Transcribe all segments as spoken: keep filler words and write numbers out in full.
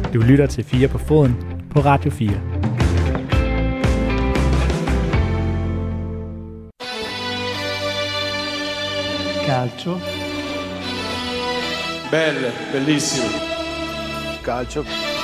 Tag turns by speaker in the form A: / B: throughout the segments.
A: Du lytter til fire på foden på Radio fire. Calcio.
B: Belle, bellissimo.
C: Calcio.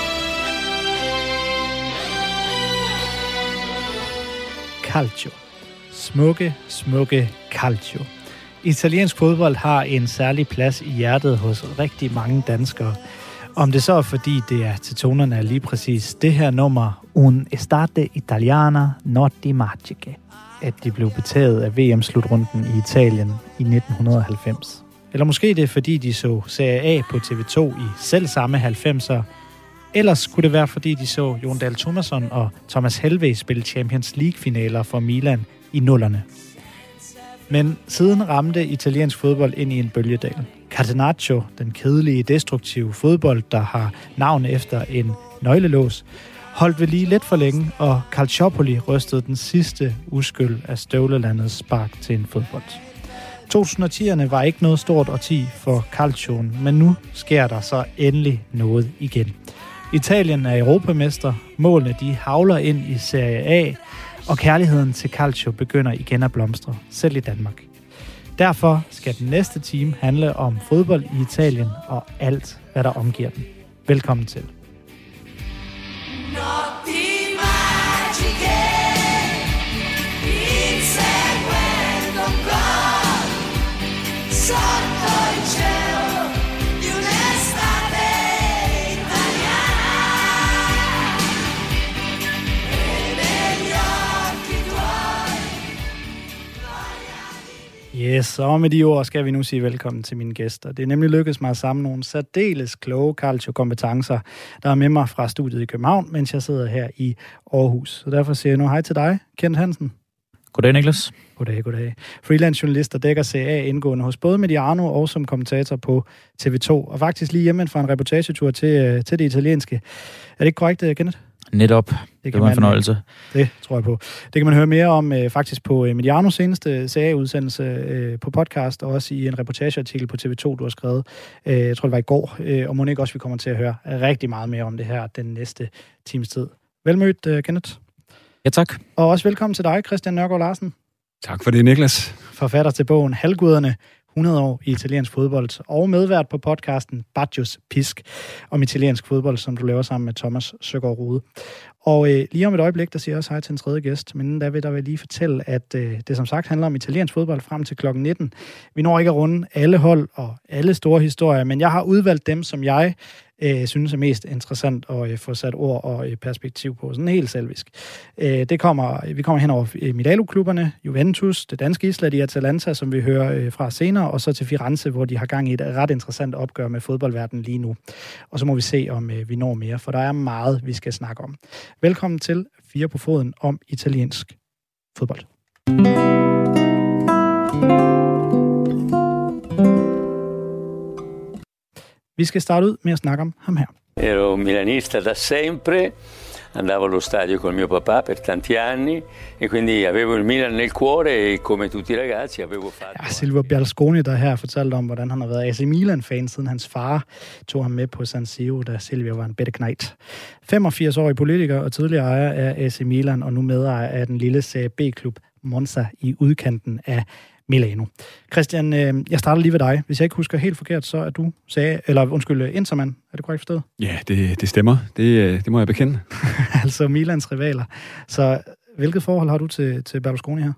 A: Calcio. Smukke, smukke calcio. Italiensk fodbold har en særlig plads i hjertet hos rigtig mange danskere. Om det så er fordi det er til tonerne af lige præcis det her nummer, Un estate italiana notti magiche, at de blev betaget af V M-slutrunden i Italien i nitten halvfems. Eller måske det er fordi de så Serie A på T V to i selv samme halvfemser. Ellers kunne det være fordi de så Jon Dahl Tomasson og Thomas Helveg spille Champions League-finaler for Milan i nullerne. Men siden ramte italiensk fodbold ind i en bølgedal. Catenaccio, den kedelige, destruktive fodbold, der har navn efter en nøglelås, holdt ved lige lidt for længe, og Calciopoli rystede den sidste uskyld af støvlelandets spark til en fodbold. to tusind og tierne var ikke noget stort årti for calcioen, men nu sker der så endelig noget igen. Italien er europamester, målene de havler ind i Serie A, og kærligheden til calcio begynder igen at blomstre, selv i Danmark. Derfor skal den næste time handle om fodbold i Italien og alt, hvad der omgiver den. Velkommen til. Yes, og med de ord skal vi nu sige velkommen til mine gæster. Det er nemlig lykkedes mig at samle nogle særdeles kloge calcio-kompetencer, der er med mig fra studiet i København, mens jeg sidder her i Aarhus. Så derfor siger jeg nu hej til dig, Kent Hansen.
D: Goddag, Niklas.
A: Goddag, goddag. Freelance journalist, der dækker Serie A indgående hos både Mediano og som kommentator på T V to, og faktisk lige hjemme fra en reportagetur til, til det italienske. Er det ikke korrekt, Kenneth?
D: Netop. Det, det var en fornøjelse.
A: Det tror jeg på. Det kan man høre mere om øh, faktisk på øh, Medianos seneste Serie A-udsendelse øh, på podcast, og også i en reportageartikel på T V to, du har skrevet. Øh, jeg tror, det var i går, øh, og må ikke også, vi kommer til at høre rigtig meget mere om det her den næste times tid. Velmødt, øh, Kenneth.
D: Ja, tak.
A: Og også velkommen til dig, Christian Nørgaard Larsen.
C: Tak for det, Niklas.
A: Forfatter til bogen Halvguderne, hundrede år i italiensk fodbold, og medvært på podcasten Baggios Pisk om italiensk fodbold, som du laver sammen med Thomas Søgaard Rode. Og øh, lige om et øjeblik, der siger jeg også hej til en tredje gæst, men der vil der vil lige fortælle, at øh, det som sagt handler om italiensk fodbold frem til klokken nitten. Vi når ikke at runde alle hold og alle store historier, men jeg har udvalgt dem, som jeg øh, synes er mest interessant at øh, få sat ord og øh, perspektiv på, sådan helt selvisk. Øh, det kommer, vi kommer hen over øh, Midalo-klubberne, Juventus, det danske Island i Atalanta, som vi hører øh, fra senere, og så til Firenze, hvor de har gang i et ret interessant opgør med fodboldverdenen lige nu. Og så må vi se, om øh, vi når mere, for der er meget, vi skal snakke om. Velkommen til Fire på foden om italiensk fodbold. Vi skal starte ud med at snakke om ham her.
E: Ero milanista da sempre, andavo allo stadio con mio papà per tanti anni e quindi avevo il Milan nel cuore e come tutti i ragazzi avevo fatto. Ja, Silvio Berlusconi, der her fortalte om, hvordan han har været A C Milan-fan, siden hans far tog ham med på San Siro, da Silvio var en bitte knejt. femogfirs-årig politiker og tidligere ejer af A C Milan, og nu medejer af den lille Serie B-klub Monza i udkanten af Milano. Christian, jeg starter lige ved dig. Hvis jeg ikke husker helt forkert, så er du sagde, eller undskyld, Interman. Er det korrekt forstået?
C: Ja, det, det stemmer. Det, det må jeg bekende.
A: Altså Milans rivaler. Så hvilket forhold har du til, til Berlusconi her?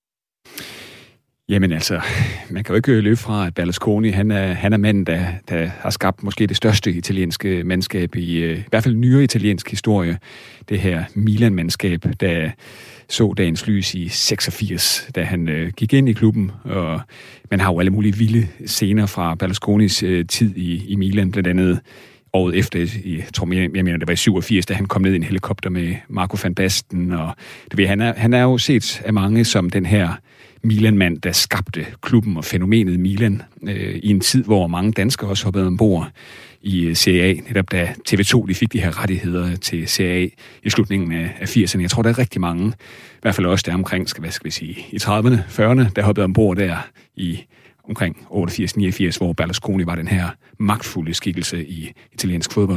C: Jamen altså, man kan jo ikke løbe fra, at Berlusconi, han er, han er manden, der, der har skabt måske det største italienske mandskab i, i hvert fald nyere italiensk historie. Det her Milan-mandskab, der så dagens lys i seksogfirs, da han øh, gik ind i klubben. Og man har jo alle mulige vilde scener fra Berlusconis øh, tid i, i Milan, blandt andet året efter, jeg tror, jeg mener, det var i syvogfirs, da han kom ned i en helikopter med Marco van Basten. Og du ved, han er, han er jo set af mange som den her Milan-mand, der skabte klubben og fænomenet Milan øh, i en tid, hvor mange danskere også hoppede ombord i Serie A, netop da T V to de fik de her rettigheder til Serie A i slutningen af firserne. Jeg tror, der er rigtig mange, i hvert fald også der omkring, skal, hvad skal vi sige, i trediverne, fyrrerne, der hoppede ombord der i omkring otteogfirs niogfirs, hvor Berlusconi var den her magtfulde skikkelse i italiensk fodbold.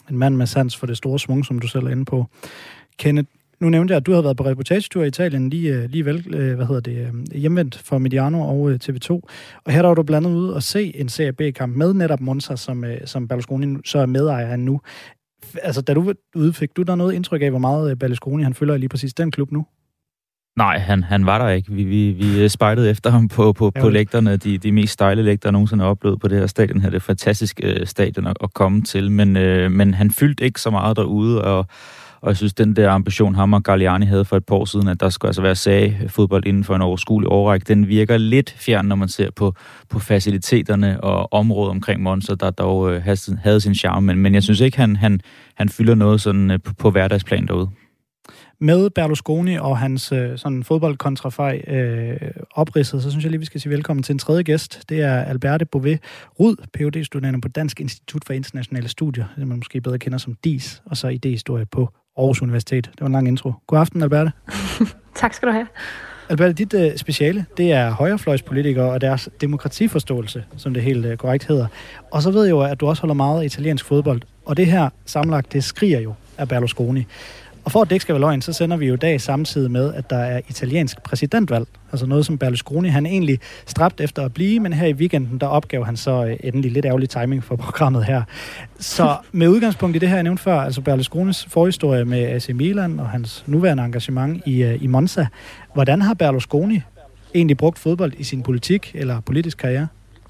A: En mand med sans for det store svung, som du selv er inde på. Kenneth, nu nævnte jeg, at du havde været på reportagetur i Italien lige, lige vel, hvad hedder det, hjemvendt for Mediano og T V to. Og her der var du blandt andet ude og se en Serie B-kamp med netop Monza, som, som Berlusconi så er medejer af nu. Altså, da du var ude, fik du der noget indtryk af, hvor meget Berlusconi han følger lige præcis den klub nu?
D: Nej, han, han var der ikke. Vi, vi, vi spejlede efter ham på, på, på lægterne, de, de mest stejle lægter, jeg nogensinde har oplevet på det her stadion her. Det er fantastisk øh, stadion at, at komme til, men, øh, men han fyldte ikke så meget derude, og, og jeg synes, den der ambition, ham og Galliani havde for et par år siden, at der skulle altså være sag fodbold inden for en overskuelig årrække, den virker lidt fjern, når man ser på, på faciliteterne og området omkring Monza, der dog øh, havde sin charme, men, men jeg synes ikke, han, han, han fylder noget sådan øh, på, på hverdagsplan derude.
A: Med Berlusconi og hans øh, sådan fodboldkontrafej øh, opridset, så synes jeg lige, vi skal sige velkommen til en tredje gæst. Det er Alberte Bouvet Rud, P H D-studerende på Dansk Institut for Internationale Studier, det man måske bedre kender som D I S, og så idéhistorie på Aarhus Universitet. Det var en lang intro. God aften, Alberte.
B: Tak skal du have.
A: Alberte, dit øh, speciale, det er højrefløjspolitikere og deres demokratiforståelse, som det helt øh, korrekt hedder. Og så ved jeg jo, at du også holder meget af italiensk fodbold, og det her sammenlagt, det skriger jo af Berlusconi. Og for at det ikke skal være løgn, så sender vi jo i dag samtidig med, at der er italiensk præsidentvalg. Altså noget, som Berlusconi, han egentlig stræbt efter at blive, men her i weekenden, der opgav han så endelig lidt ærgerlig timing for programmet her. Så med udgangspunkt i det her, jeg nævnte før, altså Berlusconis forhistorie med A C Milan og hans nuværende engagement i, i Monza. Hvordan har Berlusconi egentlig brugt fodbold i sin politik eller politisk karriere?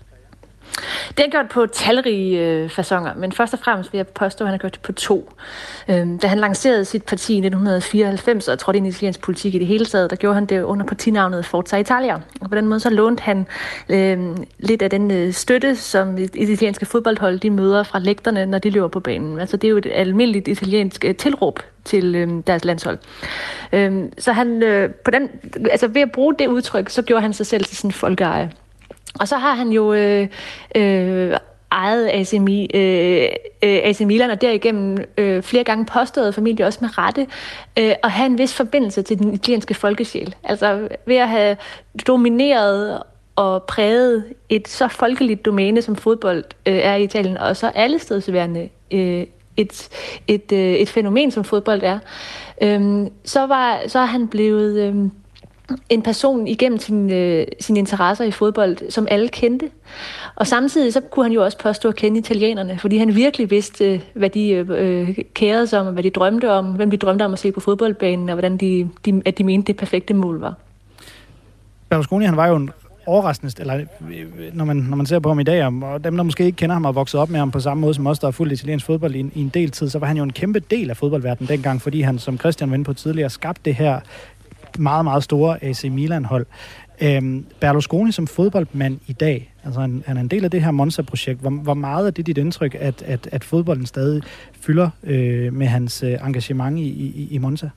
B: Det har gjort på talrige øh, faconer, men først og fremmest vil jeg påstå, at han har gjort det på to. Øhm, da han lancerede sit parti i nitten fireoghalvfems og trådte ind i italiensk politik i det hele taget, der gjorde han det under partinavnet Forza Italia. Og på den måde så lånte han øh, lidt af den øh, støtte, som det italienske fodboldhold de møder fra lægterne, når de løber på banen. Altså det er jo et almindeligt italiensk øh, tilråb til øh, deres landshold. Øh, så han øh, på den, altså ved at bruge det udtryk, så gjorde han sig selv til sådan en folkeeje. Og så har han jo øh, øh, ejet A C, Mi, øh, A C Milan, og derigennem øh, flere gange påstået, formentlig også med rette, øh, at have en vis forbindelse til den italienske folkesjæl. Altså ved at have domineret og præget et så folkeligt domæne, som fodbold øh, er i Italien, og så allestedsværende øh, et, et, øh, et fænomen, som fodbold er, øh, så, var, så er han blevet... Øh, en person igennem sin, øh, sine interesser i fodbold, som alle kendte. Og samtidig så kunne han jo også påstå at kende italienerne, fordi han virkelig vidste, hvad de øh, kærede sig om, og hvad de drømte om, hvem de drømte om at se på fodboldbanen, og hvordan de, de, at de mente, det perfekte mål var.
A: Berlusconi, han var jo en overraskende, eller når man, når man ser på ham i dag, og dem, der måske ikke kender ham og vokset op med ham på samme måde som os, der har fulgt italiensk fodbold i en, i en del tid, så var han jo en kæmpe del af fodboldverdenen dengang, fordi han, som Christian var inde på tidligere, skabte det her meget, meget store A C Milan-hold. Øhm, Berlusconi som fodboldmand i dag, altså han, han er en del af det her Monza-projekt. Hvor, hvor meget er det dit indtryk, at, at, at fodbolden stadig fylder øh, med hans øh, engagement i, i, i Monza?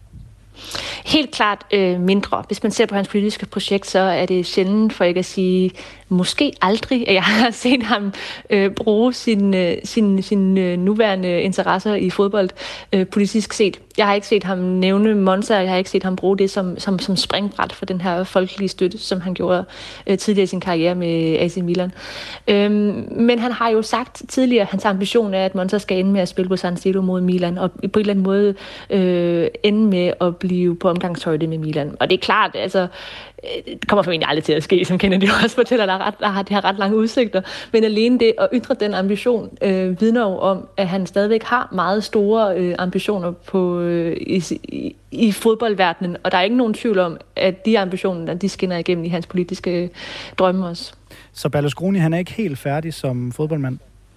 B: Helt klart øh, mindre. Hvis man ser på hans politiske projekt, så er det sjældent, for ikke at sige måske aldrig, at jeg har set ham øh, bruge sin, øh, sin, sin øh, nuværende interesser i fodbold øh, politisk set. Jeg har ikke set ham nævne Monza, jeg har ikke set ham bruge det som, som, som springbræt for den her folkelige støtte, som han gjorde øh, tidligere i sin karriere med A C Milan. Øhm, men han har jo sagt tidligere, at hans ambition er, at Monza skal ende med at spille på San Siro mod Milan, og på en eller anden måde øh, ende med at blive på omgangshøjde med Milan. Og det er klart, altså, det kommer formentlig aldrig til at ske, som Kennedy også fortæller, der, ret, der har det har ret lange udsigter. Men alene det at ytre den ambition øh, vidner jo om, at han stadigvæk har meget store øh, ambitioner på, øh, i, i, i fodboldverdenen. Og der er ikke nogen tvivl om, at de ambitioner, de skinner igennem i hans politiske drømme også.
A: Så Berlusconi, han er ikke helt færdig som fodboldmand?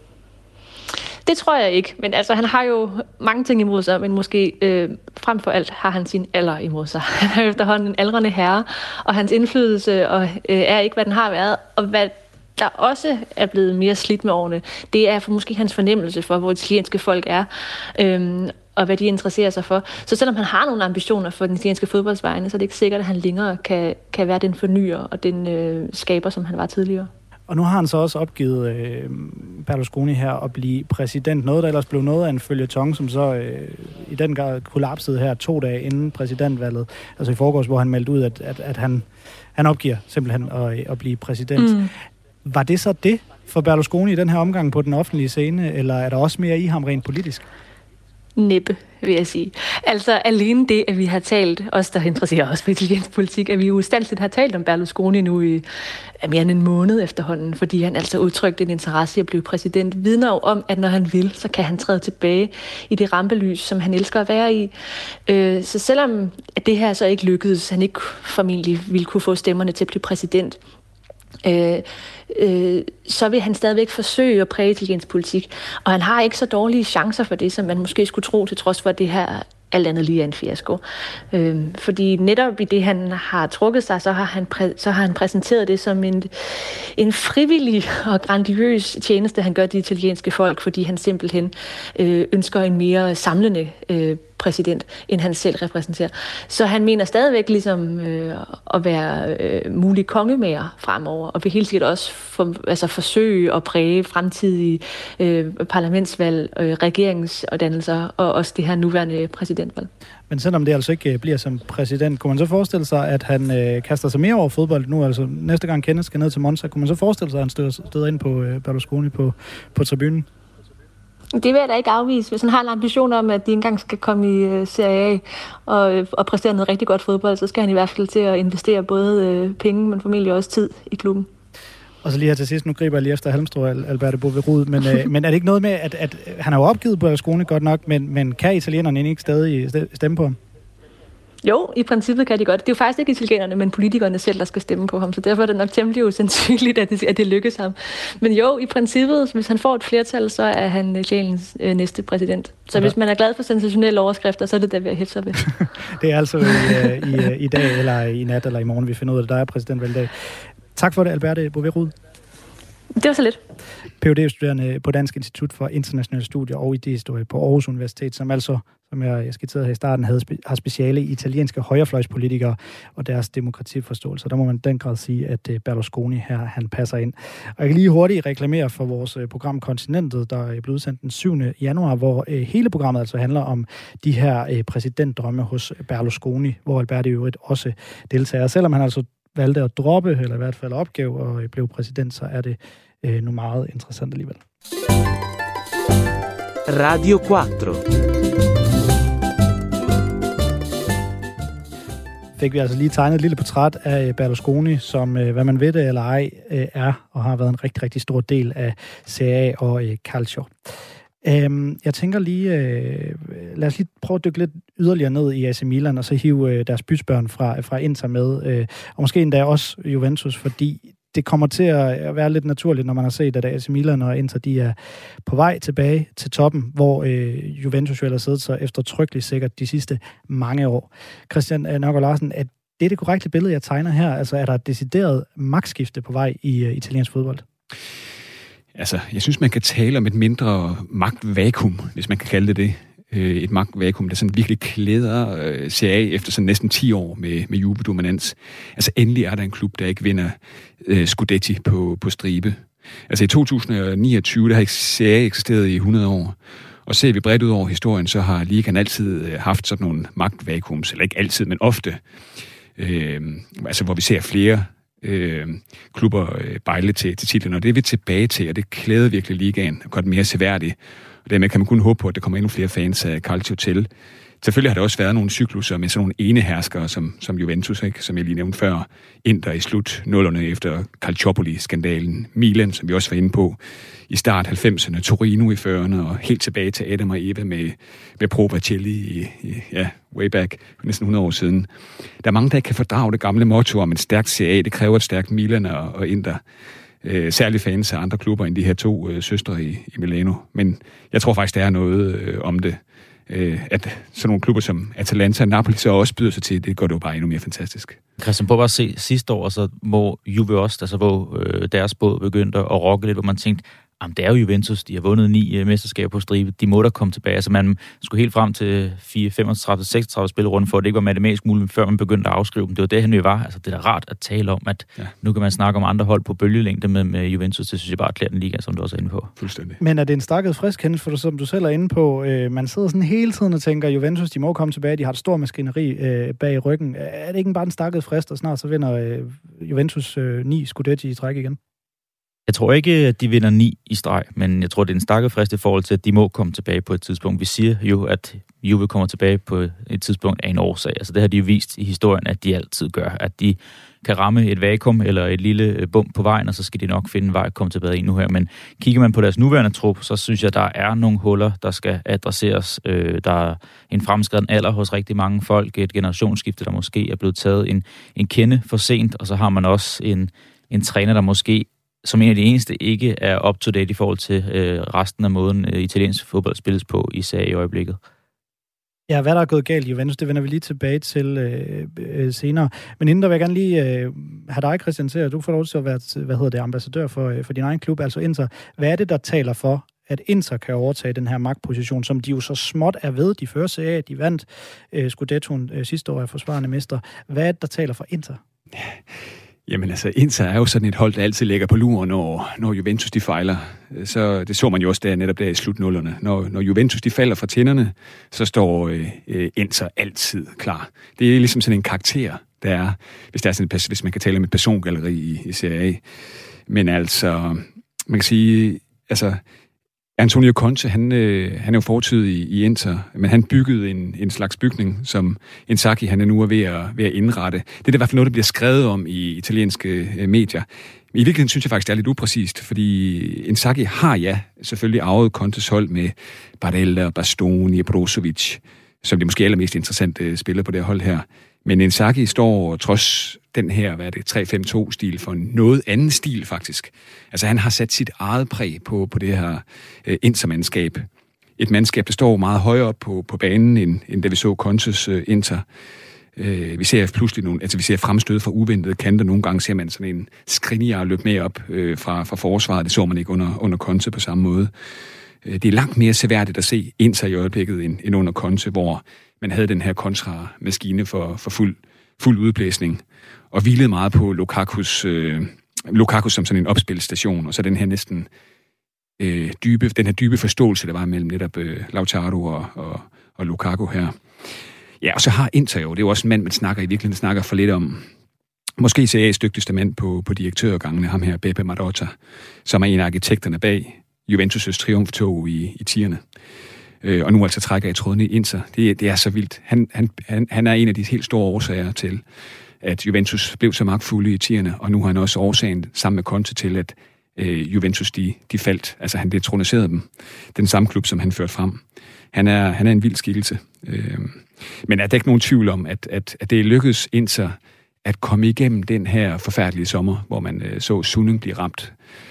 B: Det tror jeg ikke, men altså han har jo mange ting imod sig, men måske øh, frem for alt har han sin alder imod sig. Han er efterhånden en aldrende herre, og hans indflydelse og, øh, er ikke, hvad den har været, og hvad der også er blevet mere slidt med årene, det er for måske hans fornemmelse for, hvor italienske folk er, øh, og hvad de interesserer sig for. Så selvom han har nogle ambitioner for den italienske fodboldsvejne, så er det ikke sikkert, at han længere kan, kan være den fornyer og den øh, skaber, som han var tidligere.
A: Og nu har han så også opgivet øh, Berlusconi her at blive præsident. Noget, der ellers blev noget af en føljeton, som så øh, i den grad kollapsede her to dage inden præsidentvalget. Altså i forgårs, hvor han meldte ud, at, at, at han, han opgiver simpelthen at, at blive præsident. Mm. Var det så det for Berlusconi i den her omgang på den offentlige scene, eller er der også mere i ham rent politisk?
B: Næppe, vil jeg sige. Altså alene det, at vi har talt, os der interesserer os for italiensk politik, at vi jo ustandsligt har talt om Berlusconi nu i mere end en måned efterhånden, fordi han altså udtrykte en interesse i at blive præsident, vidner jo om, at når han vil, så kan han træde tilbage i det rampelys, som han elsker at være i. Så selvom at det her så ikke lykkedes, han ikke formentlig ville kunne få stemmerne til at blive præsident, Øh, øh, så vil han stadigvæk forsøge at præge italiensk politik. Og han har ikke så dårlige chancer for det, som man måske skulle tro, til trods for, at det her alt andet lige er en fiasko. Øh, fordi netop i det, han har trukket sig, så har han, præ- så har han præsenteret det som en, en frivillig og grandiøs tjeneste, han gør de italienske folk, fordi han simpelthen øh, ønsker en mere samlende øh, præsident, end han selv repræsenterer. Så han mener stadigvæk ligesom øh, at være øh, mulig kongemager fremover, og vil helt sikkert også for, altså forsøge at præge fremtidige øh, parlamentsvalg, øh, regeringsdannelser og også det her nuværende præsidentvalg.
A: Men selvom det altså ikke bliver som præsident, kunne man så forestille sig, at han øh, kaster sig mere over fodbold nu? Altså næste gang Kenneth skal ned til Monza, kunne man så forestille sig, at han støder, støder ind på øh, Berlusconi på, på tribunen?
B: Det vil jeg da ikke afvise. Hvis han har en ambition om, at de engang skal komme i uh, Serie A og, og præstere noget rigtig godt fodbold, så skal han i hvert fald til at investere både uh, penge, men formentlig også tid i klubben.
A: Og så lige her til sidst, nu griber jeg lige efter Halmstrå, Alberto Boverud, men, øh, men er det ikke noget med, at, at han har jo opgivet Berlusconi godt nok, men, men kan italienerne ikke stadig stemme på ham?
B: Jo, i princippet kan de godt. Det er jo faktisk ikke italienerne, men politikerne selv, der skal stemme på ham, så derfor er det nok temmelig usandsynligt, at det, at det lykkes ham. Men jo, i princippet, hvis han får et flertal, så er han Italiens øh, næste præsident. Så okay. Hvis man er glad for sensationelle overskrifter, så er det der ved at hætte sig ved. Det
A: er altså i, i, i dag, eller i nat, eller i morgen, vi finder ud af, at der er præsidentvalgdag. Tak for det, Alberto Boverud.
B: Det var så lidt.
A: P H D-studerende på Dansk Institut for Internationale Studier og Idehistorie på Aarhus Universitet, som altså, som jeg skitserede her i starten, havde spe- har speciale i italienske højrefløjspolitikere og deres demokratiforståelse. Der må man den grad sige, at Berlusconi her, han passer ind. Og jeg kan lige hurtigt reklamere for vores program Kontinentet, der er blevet udsendt den syvende januar, hvor hele programmet altså handler om de her præsidentdrømme hos Berlusconi, hvor Alberto i øvrigt også deltager. Selvom han altså valgte at droppe, eller i hvert fald opgave og blev præsident, så er det øh, nu meget interessant alligevel.
F: Radio fire.
A: Fik vi altså lige tegnet et lille portræt af Berlusconi, som, øh, hvad man ved det eller ej, øh, er og har været en rigtig, rigtig stor del af Serie A og øh, Calcio. Øhm, jeg tænker lige, øh, lad os lige prøve at dykke lidt yderligere ned i A C Milan, og så hive øh, deres bysbørn fra, fra Inter med, øh, og måske endda også Juventus, fordi det kommer til at være lidt naturligt, når man har set, at A C Milan og Inter, de er på vej tilbage til toppen, hvor øh, Juventus jo har siddet så eftertrykkeligt sikkert de sidste mange år. Christian Nørgaard Larsen, er det det korrekte billede, jeg tegner her? Altså er der et decideret magtskifte på vej i øh, italiensk fodbold?
C: Altså, jeg synes, man kan tale om et mindre magtvakuum, hvis man kan kalde det det. Et magtvakuum, der sådan virkelig klæder øh, Serie A efter sådan næsten ti år med, med Juve-dominans. Altså, endelig er der en klub, der ikke vinder øh, Scudetti på, på stribe. Altså, i to tusind niogtyve, der har Serie A eksisteret i hundrede år. Og ser vi bredt ud over historien, så har ligaen altid haft sådan nogle magtvakuums, eller ikke altid, men ofte. Øh, altså, hvor vi ser flere Øh, klubber øh, bejle til, til titlen, og det er vi tilbage til, og det klæder virkelig ligaen og gør den mere seværdig. Og dermed kan man kun håbe på, at der kommer endnu flere fans af Calcio til. Selvfølgelig har der også været nogle cykluser med sådan nogle eneherskere, som, som Juventus, ikke? Som jeg lige nævnte før, Inter i slut nullerne efter Calciopoli-skandalen, Milan, som vi også var inde på, i start halvfemserne, Torino i fyrrerne, og helt tilbage til Adam og Eva med, med Pro Vercelli i, i ja, way back, næsten hundrede år siden. Der er mange, der ikke kan fordrage det gamle motto om et stærkt Serie A. Det kræver et stærkt Milan og, og Inter. Øh, særligt fans af andre klubber end de her to øh, søstre i, i Milano. Men jeg tror faktisk, der er noget øh, om det. Øh, at sådan nogle klubber som Atalanta og Napoli så også byder sig til, det går det jo bare endnu mere fantastisk.
D: Christian, prøv bare at se sidste år, så, hvor Juve også, altså, hvor øh, deres båd begyndte at rokke lidt, hvor man tænkte, jamen det er jo Juventus, de har vundet ni uh, mesterskaber på stribe, de må da komme tilbage. Altså man skulle helt frem til fire, femogtredive, seksogtredive spillerunder, for at det ikke var matematisk muligt, før man begyndte at afskrive dem. Det var det, han jo var. Altså det er da rart at tale om, at ja. Nu kan man snakke om andre hold på bølgelængde med, med Juventus. Det synes jeg bare klæder den liga, som du også er inde på.
C: Fuldstændig.
A: Men er det en stakket frisk hændelse, for som du selv er inde på? Øh, man sidder sådan hele tiden og tænker, Juventus, de må komme tilbage, de har et stort maskineri øh, bag ryggen. Er det ikke bare en stakket frist, og snart så vinder øh, Juventus øh, ni Scudetti i træk igen?
D: Jeg tror ikke, at de vinder ni i streg, men jeg tror, det er en stakket frist i forhold til, at de må komme tilbage på et tidspunkt. Vi siger jo, at Juve kommer tilbage på et tidspunkt af en årsag. Altså det har de jo vist i historien, at de altid gør. At de kan ramme et vakuum eller et lille bump på vejen, og så skal de nok finde en vej at komme tilbage nu her. Men kigger man på deres nuværende trup, så synes jeg, der er nogle huller, der skal adresseres. Der er en fremskreden alder hos rigtig mange folk, et generationsskifte, der måske er blevet taget en, en kende for sent, og så har man også en, en træner, der måske som en af de eneste ikke er up-to-date i forhold til øh, resten af måden, øh, italiensk fodbold spilles på, især i øjeblikket.
A: Ja, hvad der er gået galt i Juventus, det vender vi lige tilbage til øh, øh, senere. Men inden der vil jeg gerne lige øh, have dig, Christian, til, at du får lov til at være hvad hedder det, ambassadør for, øh, for din egen klub, altså Inter. Hvad er det, der taler for, at Inter kan overtage den her magtposition, som de jo så småt er ved? De fører sig af, de vandt øh, Scudettoen øh, sidste år af forsvarende mester. Hvad er det, der taler for Inter?
C: Jamen altså, Inter er jo sådan et hold, der altid ligger på luren, når, når Juventus de fejler. Så det så man jo også der, netop der i slutnullerne. Når, når Juventus de falder fra tænderne, så står øh, Inter altid klar. Det er ligesom sådan en karakter, der er, hvis, der er sådan et, hvis man kan tale om et persongalleri i, i Serie A. Men altså, man kan sige, altså, Antonio Conte, han, øh, han er jo fortid i, i Inter, men han byggede en, en slags bygning, som Inzaghi han er nu er ved at, ved at indrette. Det er i hvert fald noget, der bliver skrevet om i italienske øh, medier. I virkeligheden synes jeg faktisk, det er lidt upræcist, fordi Inzaghi har ja selvfølgelig arvet Contes hold med Barella, Bastoni og Brozovic, som de måske allermest interessante spillere på det hold her. Men Inzaghi står trods den her, hvad er det, tre fem to-stil for noget anden stil faktisk. Altså han har sat sit eget præg på, på det her øh, Inter-mandskab. Et mandskab, der står meget højere op på, på banen, end, end da vi så Contes øh, Inter. Øh, vi ser pludselig nogle, altså vi ser fremstød fra uventede kanter. Nogle gange ser man sådan en Skriniar løbe med op øh, fra, fra forsvaret. Det så man ikke under, under Conte på samme måde. Øh, det er langt mere seværdigt at se Inter i øjeblikket end, end under Conte, hvor man havde den her kontramaskine for, for fuld, fuld udblæsning, og hvilede meget på Lukakus, øh, Lukaku som sådan en opspilstation, og så den her næsten øh, dybe, den her dybe forståelse, der var mellem netop øh, Lautaro og, og, og Lukaku her. Ja, og så har Inter jo, det er jo også en mand, man snakker i virkeligheden snakker for lidt om. Måske ser A's dygtigste mand på, på direktørgangene, ham her, Beppe Marotta, som er en af arkitekterne bag Juventus' triumftog i, i tierne. Og nu altså trækker jeg trådene i Inter. Det, det er så vildt. Han, han, han, han er en af de helt store årsager til, at Juventus blev så magtfulde i tierne, og nu har han også årsagen sammen med Conte til, at øh, Juventus de, de faldt. Altså han detroniserede dem. Den samme klub, som han førte frem. Han er, han er en vild skikkelse. Øh, men er der ikke nogen tvivl om, at, at, at det lykkedes Inter at komme igennem den her forfærdelige sommer, hvor man øh, så Suning blive ramt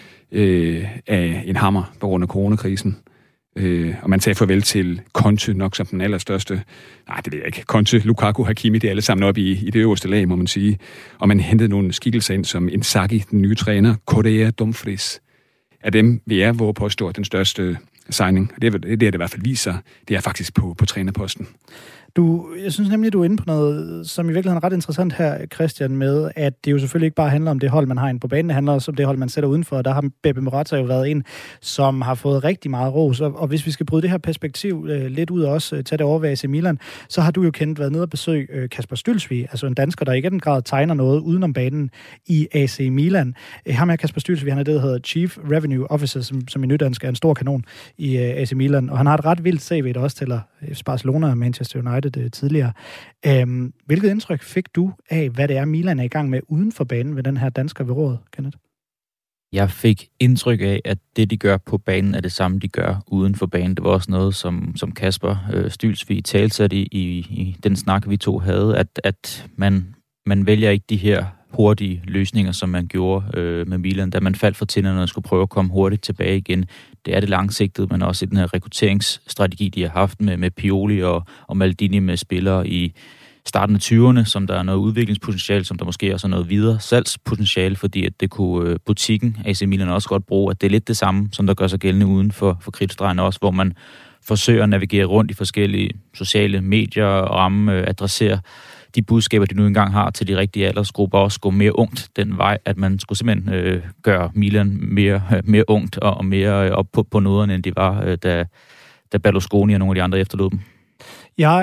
C: øh, af en hammer på grund af coronakrisen. Øh, og man sagde farvel til Conte nok som den allerstørste. Nej, det ved jeg ikke. Conte, Lukaku, Hakimi, det er alle sammen op i, i det øverste lag, må man sige. Og man hentede nogle skikkelser ind som Inzaghi, den nye træner, Correa, Dumfries. Af dem vil jeg våge påstå, den største signing. Det er det, det, det i hvert fald viser, det er faktisk på, på trænerposten.
A: Du, jeg synes nemlig, du er inde på noget, som i virkeligheden er ret interessant her, Christian, med, at det jo selvfølgelig ikke bare handler om det hold, man har inde på banen, det handler også om det hold, man sætter udenfor. Der har Beppe Marotta jo været en, som har fået rigtig meget ros, og, og hvis vi skal bryde det her perspektiv øh, lidt ud og også øh, tage det over ved A C Milan, så har du jo kendt været nede og besøge øh, Kasper Stølsvig, altså en dansker, der ikke i den grad tegner noget udenom banen i A C Milan. Øh, ham her, Kasper Stølsvig, han er det, der hedder Chief Revenue Officer, som, som i nydansk er en stor kanon i øh, A C Milan, og han har et ret vildt C V, der også tæller Barcelona og Manchester United tidligere. Øhm, hvilket indtryk fik du af, hvad det er, Milan er i gang med uden for banen ved den her dansker ved rådet, Kenneth?
D: Jeg fik indtryk af, at det, de gør på banen, er det samme, de gør uden for banen. Det var også noget, som, som Kasper øh, Stylsvig talsatte i, i, i den snak, vi to havde, at, at man, man vælger ikke de her hurtige løsninger, som man gjorde øh, med Milan, da man faldt for tænderne og skulle prøve at komme hurtigt tilbage igen. Det er det langsigtede, men også i den her rekrutteringsstrategi, de har haft med, med Pioli og, og Maldini med spillere i starten af tyverne, som der er noget udviklingspotentiale, som der måske også er noget videre salgspotentiale, fordi at det kunne butikken, A C Milan også godt bruge, at det er lidt det samme, som der gør sig gældende uden for, for kridtstregen også, hvor man forsøger at navigere rundt i forskellige sociale medier og ramme, adressere de budskaber, de nu engang har til de rigtige aldersgrupper, også gå mere ungt den vej, at man skulle simpelthen øh, gøre Milan mere, øh, mere ungt og, og mere op på, på noderne, end de var, øh, da, da Berlusconi og nogle af de andre efterlod dem.
A: Jeg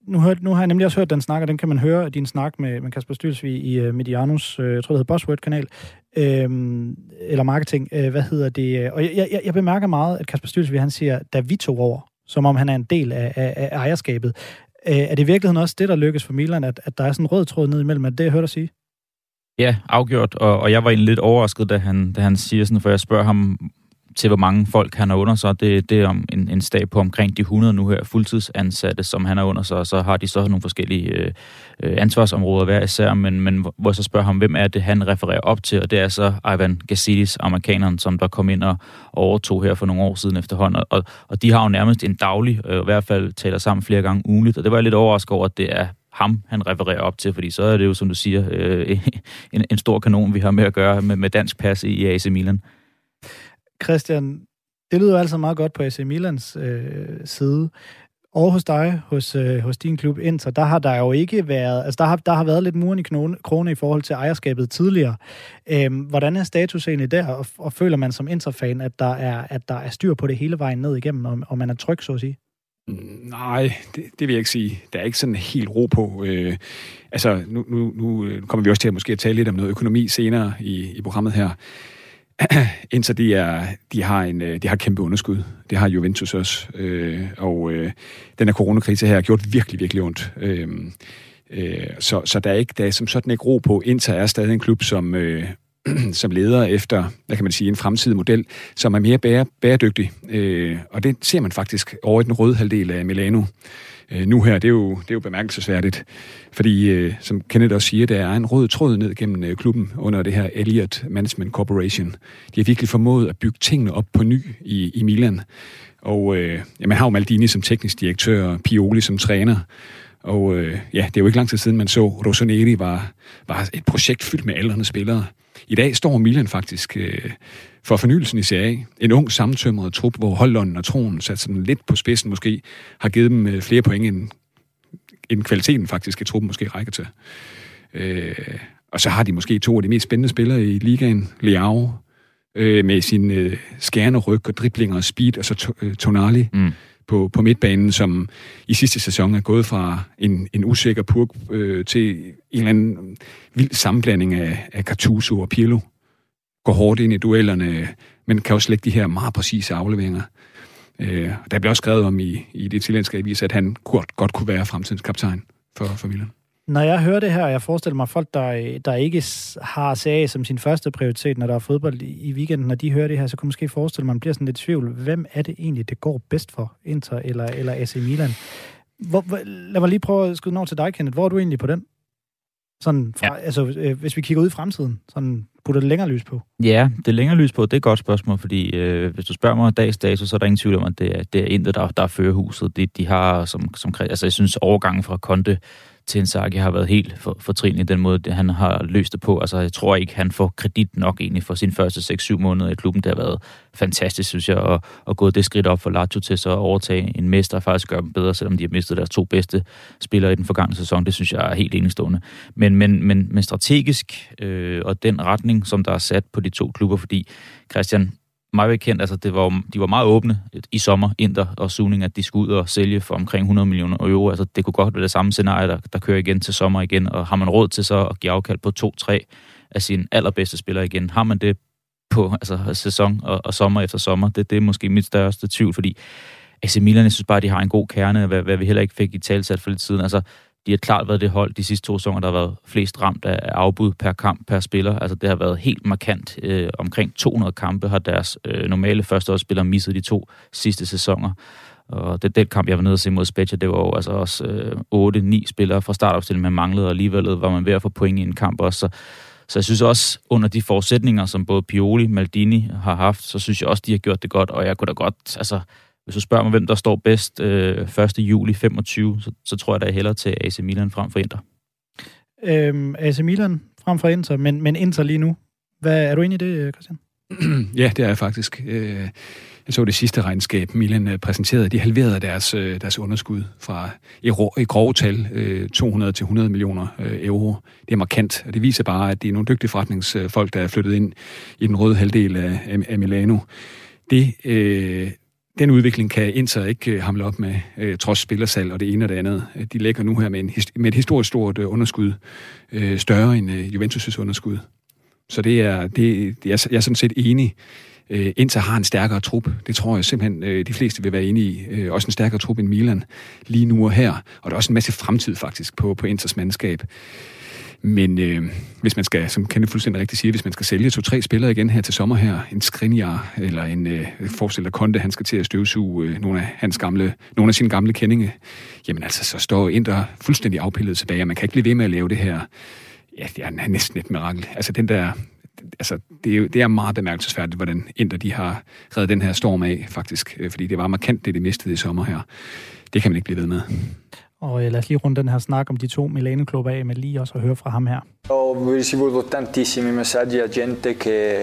A: nu, hør, nu har jeg nemlig også hørt den snak, og den kan man høre, din snak med, med Kasper Stylsvig i uh, Medianos, uh, jeg tror det hedder Buzzword-kanal, øhm, eller marketing, uh, hvad hedder det? Og jeg, jeg, jeg bemærker meget, at Kasper Stylsvig, han siger, da vi tog over, som om han er en del af, af, af ejerskabet. Uh, er det i virkeligheden også det, der lykkes for Milan, at, at der er sådan en rød tråd ned imellem? Er det det, jeg hørte dig sige?
D: Ja, afgjort, og, og jeg var egentlig lidt overrasket, da han, da han siger sådan, for jeg spørger ham til, hvor mange folk han har under sig. Det, det er om en, en stab på omkring de hundrede nu her fuldtidsansatte, som han har under sig, og så har de så nogle forskellige øh, ansvarsområder hver især, men, men hvor jeg så spørger ham, hvem er det, han refererer op til, og det er så Ivan Gazidis, amerikaneren, som der kom ind og overtog her for nogle år siden efterhånden, og, og de har jo nærmest en daglig, øh, i hvert fald taler sammen flere gange ugenligt, og det var jeg lidt overrasket over, at det er ham, han refererer op til, fordi så er det jo, som du siger, øh, en, en stor kanon, vi har med at gøre med, med dansk pas i A C Milan.
A: Christian, det lyder jo altså meget godt på A C Milans øh, side. Og hos dig, hos, øh, hos din klub Inter, der har der jo ikke været, altså der har, der har været lidt muren i krone i forhold til ejerskabet tidligere. Øhm, hvordan er status egentlig der, og, og føler man som Inter-fan, at der, er, at der er styr på det hele vejen ned igennem, og, og man er tryg, så at sige?
C: Nej, det, det vil jeg ikke sige. Der er ikke sådan helt ro på. Øh, altså, nu, nu, nu kommer vi også til at måske at tale lidt om noget økonomi senere i, i programmet her. Inter, de, er, de, har en, de har kæmpe underskud. Det har Juventus også. Øh, og øh, den her coronakrise her har gjort virkelig, virkelig ondt. Øh, øh, så, så der er, ikke, der er som sådan ikke ro på. Inter er stadig en klub, som, øh, som leder efter, hvad kan man sige, en fremtidig model, som er mere bære, bæredygtig. Øh, og det ser man faktisk over i den røde halvdel af Milano. Øh, nu her, det er jo, det er jo bemærkelsesværdigt, fordi, øh, som Kenneth også siger, der er en rød tråd ned gennem øh, klubben under det her Elliott Management Corporation. De har virkelig formået at bygge tingene op på ny i, i Milan. Og øh, ja, man har jo Maldini som teknisk direktør, og Pioli som træner. Og øh, ja, det er jo ikke lang tid siden, man så Rossoneri var, var et projekt fyldt med aldrende spillere. I dag står Milan faktisk øh, for fornyelsen i Serie A. En ung, sammentømret trup, hvor holdånden og troen sat sådan lidt på spidsen måske, har givet dem øh, flere point, end, end kvaliteten faktisk i truppen måske rækker til. Øh, og så har de måske to af de mest spændende spillere i ligaen, Leao, øh, med sin øh, skærende ryg og driblinger og speed, og så to, øh, Tonali mm. på, på midtbanen, som i sidste sæson er gået fra en, en usikker purk øh, til en eller anden vild sammenblanding af, af Gattuso og Pirlo. Går hårdt ind i duellerne, men kan også lægge de her meget præcise afleveringer. Øh, der bliver også skrevet om i, i det italienske avis, at han godt, godt kunne være fremtidens kaptajn for, for Milan.
A: Når jeg hører det her, jeg forestiller mig folk, der, der ikke har Serie A som sin første prioritet, når der er fodbold i weekenden, når de hører det her, så kunne måske forestille mig, at man bliver sådan lidt i tvivl. Hvem er det egentlig, det går bedst for? Inter eller, eller A C Milan? Hvor, hvor, lad mig lige prøve at skyde den over til dig, Kenneth. Hvor er du egentlig på den? Sådan fra, ja. altså, øh, hvis vi kigger ud i fremtiden, sådan putter det længere lys på.
D: Ja, det længere lys på, det er et godt spørgsmål, fordi øh, hvis du spørger mig dags dato, så er der ingen tvivl om, at det er, det er Inter, der, der er førerhuset. De, de har, som, som, altså jeg synes, overgangen fra Conte til Inzaghi har været helt for, fortrinlig i den måde, han har løst det på. Altså, jeg tror ikke, han får kredit nok egentlig for sine første seks syv måneder i klubben. Det har været fantastisk, synes jeg, at, at gå det skridt op for Lazio til så at overtage en mester og faktisk gøre dem bedre, selvom de har mistet deres to bedste spillere i den forgangne sæson. Det synes jeg er helt enestående. Men, men, men, men strategisk øh, og den retning, som der er sat på de to klubber, fordi Christian, mig bekendt, altså det var, de var meget åbne i sommer, Inter og Suning, at de skulle ud og sælge for omkring hundrede millioner euro. Altså det kunne godt være det samme scenarie, der, der kører igen til sommer igen, og har man råd til så at give afkald på to-tre af sine allerbedste spillere igen? Har man det på altså, sæson og, og sommer efter sommer? Det, det er måske mit største tvivl, fordi A C Milan, jeg synes bare, de har en god kerne, hvad, hvad vi heller ikke fik i talsat for lidt siden. Altså, de har klart været det hold de sidste to sæsoner, der har været flest ramt af afbud per kamp, per spiller. Altså det har været helt markant. Øh, omkring to hundrede kampe har deres øh, normale førsteårsspillere misset de to sidste sæsoner. Og det, den kamp, jeg var nede og se mod Spezia, det var jo altså også øh, otte ni spillere fra startopstillingen, man manglede, og alligevel var man ved at få point i en kamp også. Så, så jeg synes også, under de forudsætninger, som både Pioli og Maldini har haft, så synes jeg også, de har gjort det godt, og jeg kunne da godt, altså hvis du spørger mig, hvem der står bedst øh, første juli femogtyve, så, så tror jeg, der er hellere til A C Milan frem for Inter.
A: Øhm, A C Milan frem for Inter, men, men Inter lige nu. Hvad, er du enig i det, Christian?
C: Ja, det er jeg faktisk. Jeg så det sidste regnskab, Milan præsenterede. De halverede deres, deres underskud fra i, i grove tal to hundrede til hundrede millioner euro. Det er markant, og det viser bare, at det er nogle dygtige forretningsfolk, der er flyttet ind i den røde halvdel af, af Milano. Det... Øh, den udvikling kan Inter ikke hamle op med, øh, trods spillersalg og det ene og det andet. De ligger nu her med, en, med et historisk stort øh, underskud, øh, større end øh, Juventus' underskud. Så det er, det, det er, jeg er sådan set enig. Øh, Inter har en stærkere trup. Det tror jeg simpelthen, øh, de fleste vil være enige i. Øh, også en stærkere trup end Milan lige nu og her. Og der er også en masse fremtid faktisk på, på Inters mandskab. Men øh, hvis man skal, som Kenneth fuldstændig rigtigt siger, hvis man skal sælge to-tre spillere igen her til sommer her, en Skriniar eller en øh, forestiller Conte, han skal til at støvsuge øh, nogle af hans gamle, nogle af sine gamle kendinge, jamen altså, så står Inter fuldstændig afpillet tilbage, og man kan ikke blive ved med at lave det her. Ja, det er næsten et mirakel. Altså den der, altså det er, jo, det er meget bemærkelsesværdigt, hvordan Inter de har reddet den her storm af, faktisk, øh, fordi det var markant, det de mistede i sommer her. Det kan man ikke blive ved med.
A: Og lad os lige runde den her snak om de to Milano-klubber af, med lige også at høre fra ham her.
F: Ho ricevuto tantissimi messaggi a gente che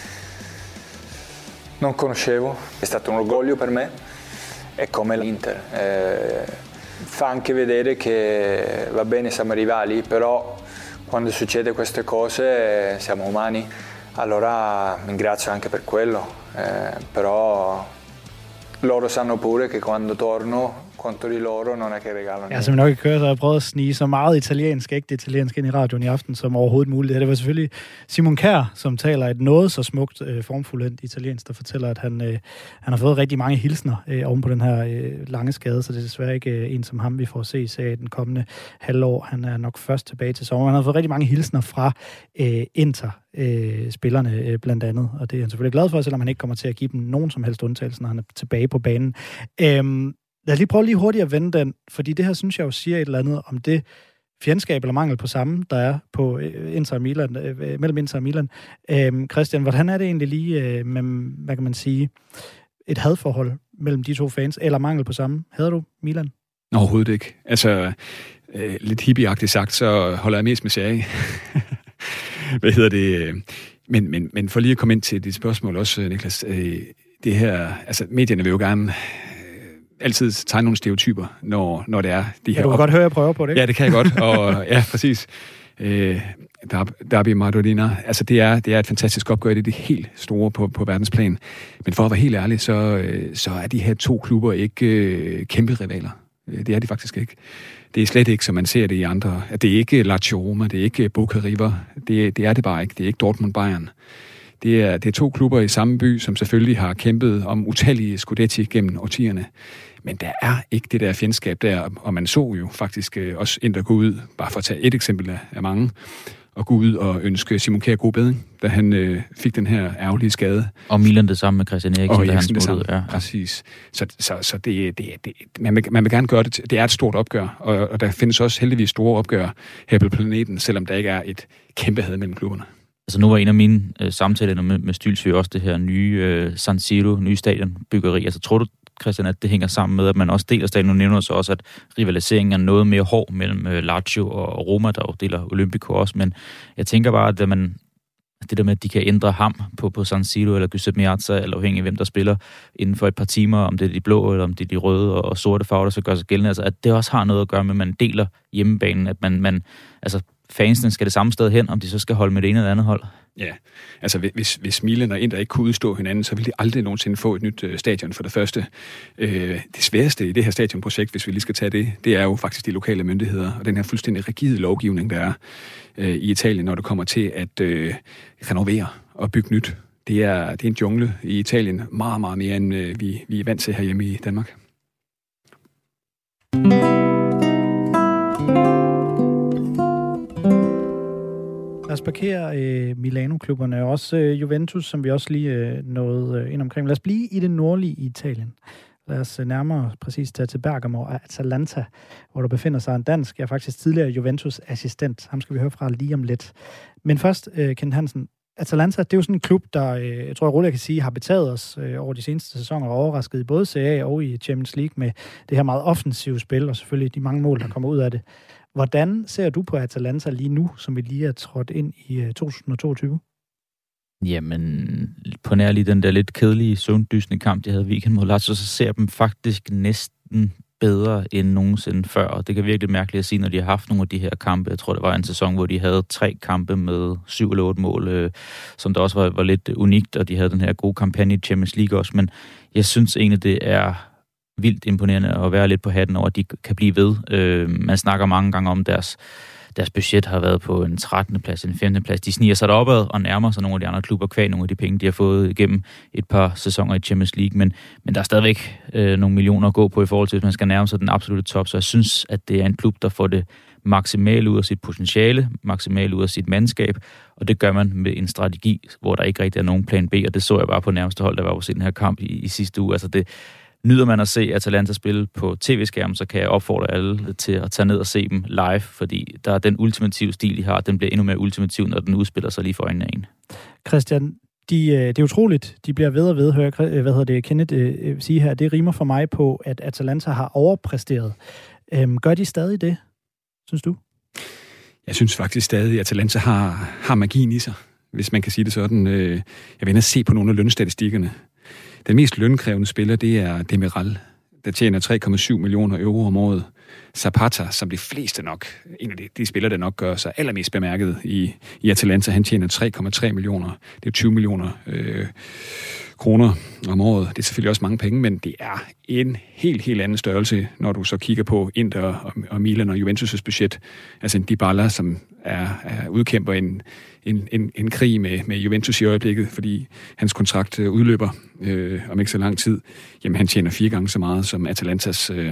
F: non conoscevo. È stato un orgoglio per me, è come l'Inter. Eh, fa anche vedere che va bene siamo rivali, però quando succede queste cose siamo umani. Allora ringrazio anche per quello, eh, però loro sanno pure che quando torno conto di loro non è che regalano.
A: Ja, som nok ikke hører, så har jeg prøvet at snige så meget italiensk, ikke det italiensk ind i radioen i aften, som overhovedet muligt. Det var selvfølgelig Simon Kjær, som taler et noget så smukt, øh, formfuldendt italiensk, der fortæller, at han, øh, han har fået rigtig mange hilsner øh, oven på den her øh, lange skade, så det er desværre ikke øh, en som ham, vi får se i den kommende halvår. Han er nok først tilbage til sommer. Han har fået rigtig mange hilsner fra øh, Inter, øh, spillerne øh, blandt andet, og det er han selvfølgelig glad for, selvom han ikke kommer til at give dem nogen som helst undtagelse, når han er tilbage på banen. Øh, Lad os lige prøve lige hurtigt at vende den, fordi det her, synes jeg jo, siger et eller andet om det fjendskab eller mangel på samme, der er på Inter og Milan, øh, mellem Inter og Milan. Øh, Christian, hvordan er det egentlig lige øh, med, hvad kan man sige, et hadforhold mellem de to fans, eller mangel på samme? Hader du Milan?
C: Overhovedet ikke. Altså, øh, lidt hippieagtigt sagt, så holder jeg mest med Sarri. Hvad hedder det? Men, men, men for lige at komme ind til dit spørgsmål også, Niklas, øh, det her, altså medierne vil jo gerne altid tegne nogle stereotyper, når, når det er de her...
A: Ja, du kan op... godt høre, jeg prøver på det, ikke?
C: Ja, det kan jeg godt, og ja, præcis. Øh, Derby Maradona, altså det er, det er et fantastisk opgør, det er det helt store på, på verdensplan. Men for at være helt ærlig, så, så er de her to klubber ikke øh, kæmpe rivaler. Det er de faktisk ikke. Det er slet ikke, som man ser det i andre. Det er ikke Lazio Roma, det er ikke Boca River. Det, det er det bare ikke. Det er ikke Dortmund Bayern. Det er, det er to klubber i samme by, som selvfølgelig har kæmpet om utallige Scudetti gennem årtierne. Men der er ikke det der fjendskab der, og man så jo faktisk også Inter gå ud, bare for at tage et eksempel af mange, og gå ud og ønske Simon Kjær god bedring, da han øh, fik den her ærgerlige skade.
D: Og Milan det samme med Christian Eriksen,
C: og
D: da han
C: smuttede. Ja. Præcis. Så, så, så det, det, det, man, vil, man vil gerne gøre det til, det er et stort opgør, og, og der findes også heldigvis store opgør her på planeten, selvom der ikke er et kæmpe had mellem klubberne.
D: Altså nu var en af mine øh, samtaler med, med Stylsø også det her nye øh, San Siro, nye stadionbyggeri. Altså tror du, Christian, at det hænger sammen med, at man også deler stadion? Nu nævner så også, at rivaliseringen er noget mere hård mellem øh, Lazio og Roma, der jo deler Olympico også. Men jeg tænker bare, at man, det der med, at de kan ændre ham på, på San Siro eller Giuseppe Meazza, eller afhængig af hvem der spiller inden for et par timer, om det er de blå eller om det er de røde og sorte farver, der så gør sig gældende. Altså at det også har noget at gøre med, at man deler hjemmebanen, at man, man altså fansene skal det samme sted hen, om de så skal holde med det ene eller andet hold.
C: Ja, altså hvis, hvis Milan og Inter ikke kunne udstå hinanden, så ville de aldrig nogensinde få et nyt øh, stadion for det første. Øh, det sværeste i det her stadionprojekt, hvis vi lige skal tage det, det er jo faktisk de lokale myndigheder, og den her fuldstændig rigide lovgivning, der er øh, i Italien, når det kommer til at øh, renovere og bygge nyt. Det er, det er en jungle i Italien, meget, meget mere end øh, vi, vi er vant til herhjemme i Danmark.
A: Lad os parkere øh, Milano-klubberne, og også øh, Juventus, som vi også lige øh, nåede øh, ind omkring. Lad os blive i det nordlige Italien. Lad os øh, nærmere præcis tage til Bergamo og Atalanta, hvor der befinder sig en dansk, jeg er faktisk tidligere Juventus-assistent. Ham skal vi høre fra lige om lidt. Men først, øh, Kent Hansen, Atalanta, det er jo sådan en klub, der, øh, jeg tror, jeg roligt jeg kan sige, har betaget os øh, over de seneste sæsoner og overrasket i både Serie A og i Champions League med det her meget offensive spil, og selvfølgelig de mange mål, der kommer ud af det. Hvordan ser du på Atalanta lige nu, som vi lige er trådt ind i to tusind og toogtyve?
D: Jamen, på nær lige den der lidt kedelige, søvndysende kamp, de havde weekend mod Lazio, så ser jeg dem faktisk næsten bedre end nogensinde før, og det kan virkelig mærkeligt at sige, når de har haft nogle af de her kampe. Jeg tror, der var en sæson, hvor de havde tre kampe med syv eller otte mål, øh, som der også var, var lidt unikt, og de havde den her gode kampagne i Champions League også, men jeg synes egentlig, det er vildt imponerende at være lidt på hatten over, at de kan blive ved. Øh, man snakker mange gange om deres Deres budget har været på en trettende plads, en femtende plads. De sniger sig deropad og nærmer sig nogle af de andre klubber kvæg nogle af de penge, de har fået igennem et par sæsoner i Champions League. Men, men der er stadigvæk øh, nogle millioner at gå på i forhold til, hvis man skal nærme sig den absolutte top. Så jeg synes, at det er en klub, der får det maksimale ud af sit potentiale, maksimale ud af sit mandskab, og det gør man med en strategi, hvor der ikke rigtig er nogen plan B, og det så jeg bare på nærmeste hold, der var på den her kamp i, i sidste uge. Altså det nyder man at se Atalanta spille på tv-skærmen, så kan jeg opfordre alle til at tage ned og se dem live, fordi der er den ultimative stil, de har, den bliver endnu mere ultimativ, når den udspiller sig lige for øjnene af en.
A: Christian, de, det er utroligt, de bliver ved og ved, hører hvad hedder det, Kenneth øh, sige her, det rimer for mig på, at Atalanta har overpræsteret. Øhm, gør de stadig det, synes du?
C: Jeg synes faktisk stadig, at Atalanta har, har magien i sig, hvis man kan sige det sådan. Jeg vil ind og se på nogle af lønstatistikkerne. Den mest lønkrævende spiller, det er Demiral, der tjener tre komma syv millioner euro om året. Zapata, som de fleste nok, en af de, de spillere, der nok gør sig allermest bemærket i, i Atalanta, han tjener tre komma tre millioner. Det er tyve millioner øh, kroner om året. Det er selvfølgelig også mange penge, men det er en helt, helt anden størrelse, når du så kigger på Inter og, og Milan og Juventus' budget. Altså en Dybala, som er, er udkæmper en, en, en, en krig med, med Juventus i øjeblikket, fordi hans kontrakt udløber øh, om ikke så lang tid. Jamen han tjener fire gange så meget som Atalantas øh,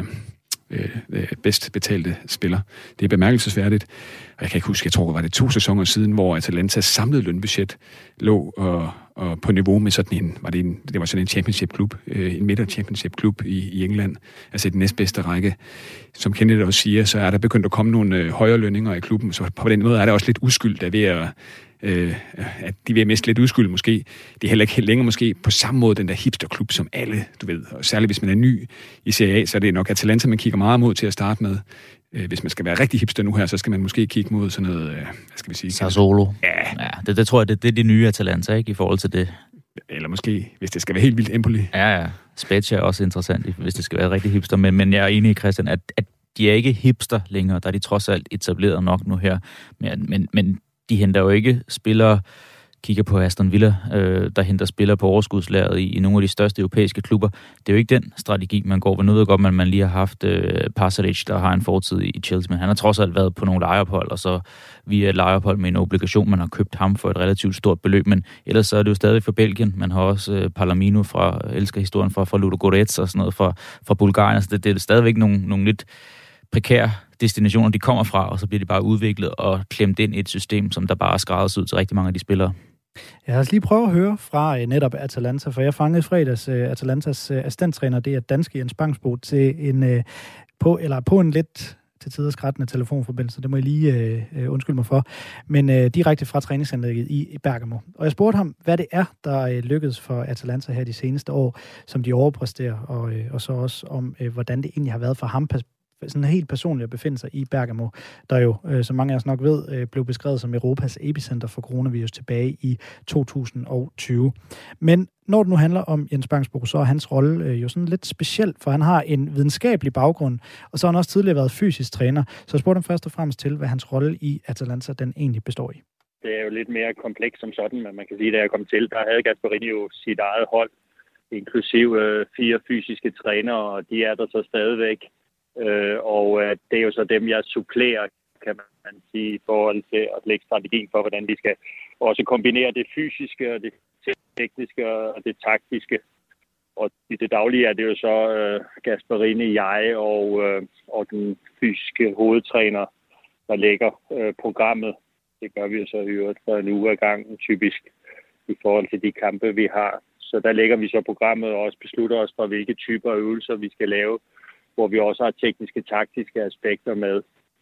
C: øh, bedst betalte spiller. Det er bemærkelsesværdigt. Og jeg kan ikke huske, jeg tror, var det to sæsoner siden, hvor Atalantas samlede lønbudget lå og, og på niveau med sådan en, var det, en, det var sådan en championship-klub, øh, en midter-championship-klub i, i England, altså den næstbedste række. Som Kenneth også siger, så er der begyndt at komme nogle øh, højere lønninger i klubben, så på den måde er der også lidt uskyld, der ved at Øh, at de vil miste lidt uskyld måske. Det er heller ikke længere måske på samme måde den der hipsterklub, som alle, du ved, og særligt hvis man er ny i Serie A, så er det nok Atalanta, man kigger meget mod til at starte med. Øh, hvis man skal være rigtig hipster nu her, så skal man måske kigge mod sådan noget, øh, hvad skal vi sige?
D: Sassuolo.
C: Ja.
D: ja det, det tror jeg, det, det er det nye Atalanta, ikke, i forhold til det.
C: Eller måske, hvis det skal være helt vildt Empoli.
D: Ja, ja. Spezia er også interessant, hvis det skal være rigtig hipster, men, men jeg er enig i, Christian, at, at de er ikke hipster længere, der er de trods alt etableret nok nu her, men, men, men de henter jo ikke spillere, kigger på Aston Villa, øh, der henter spillere på overskudslæret i, i nogle af de største europæiske klubber. Det er jo ikke den strategi, man går ved. Nu ved jeg godt, at man lige har haft øh, Pasalic, der har en fortid i Chelsea, men han har trods alt været på nogle lejeophold, og så via et lejeophold med en obligation, man har købt ham for et relativt stort beløb, men ellers så er det jo stadig for Belgien. Man har også øh, Palomino fra, elsker historien fra, fra Ludogorets og sådan noget fra, fra Bulgarien, så det, det er stadigvæk nogle, nogle lidt prekære destinationer, de kommer fra, og så bliver de bare udviklet og klemt ind i et system, som der bare er skræddersyet til rigtig mange af de spillere.
A: Jeg har lige prøvet at høre fra uh, netop Atalanta, for jeg fangede fredags uh, Atalantas uh, assistenttræner, det er danske Jens Bangsbo, til en, uh, på, eller på en lidt til tider skrættende telefonforbindelse. Det må jeg lige uh, undskylde mig for. Men uh, direkte fra træningsanlægget i, i Bergamo. Og jeg spurgte ham, hvad det er, der uh, lykkedes for Atalanta her de seneste år, som de overpræsterer, og, uh, og så også om, uh, hvordan det egentlig har været for ham sådan helt personligt at befinde sig i Bergamo, der jo, øh, som mange af os nok ved, øh, blev beskrevet som Europas epicenter for coronavirus tilbage i to tusind og tyve. Men når det nu handler om Jens Bangsbo, så er hans rolle øh, jo sådan lidt speciel, for han har en videnskabelig baggrund, og så har han også tidligere været fysisk træner. Så jeg spurgte ham først og fremmest til, hvad hans rolle i Atalanta den egentlig består i.
G: Det er jo lidt mere kompleks som sådan, men man kan sige, da jeg kom til, der havde Gasperini jo sit eget hold, inklusiv øh, fire fysiske trænere, og de er der så stadigvæk. Øh, og øh, det er jo så dem, jeg supplerer, kan man sige, i forhold til at lægge strategien for, hvordan de skal også kombinere det fysiske og det tekniske og det taktiske. Og i det daglige er det jo så øh, Gasperini, jeg og, øh, og den fysiske hovedtræner, der lægger øh, programmet. Det gør vi jo så i øvrigt for en uge ad gangen, typisk i forhold til de kampe, vi har. Så der lægger vi så programmet og også beslutter os for, hvilke typer øvelser vi skal lave, hvor vi også har tekniske, taktiske aspekter med.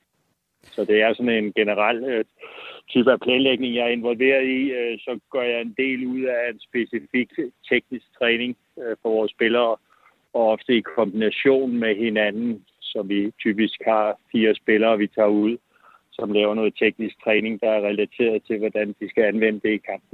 G: Så det er sådan en generel øh, type af planlægning, jeg er involveret i. Øh, så gør jeg en del ud af en specifik teknisk træning øh, for vores spillere, og ofte i kombination med hinanden, så vi typisk har fire spillere, vi tager ud, som laver noget teknisk træning, der er relateret til, hvordan de skal anvende det i kampen.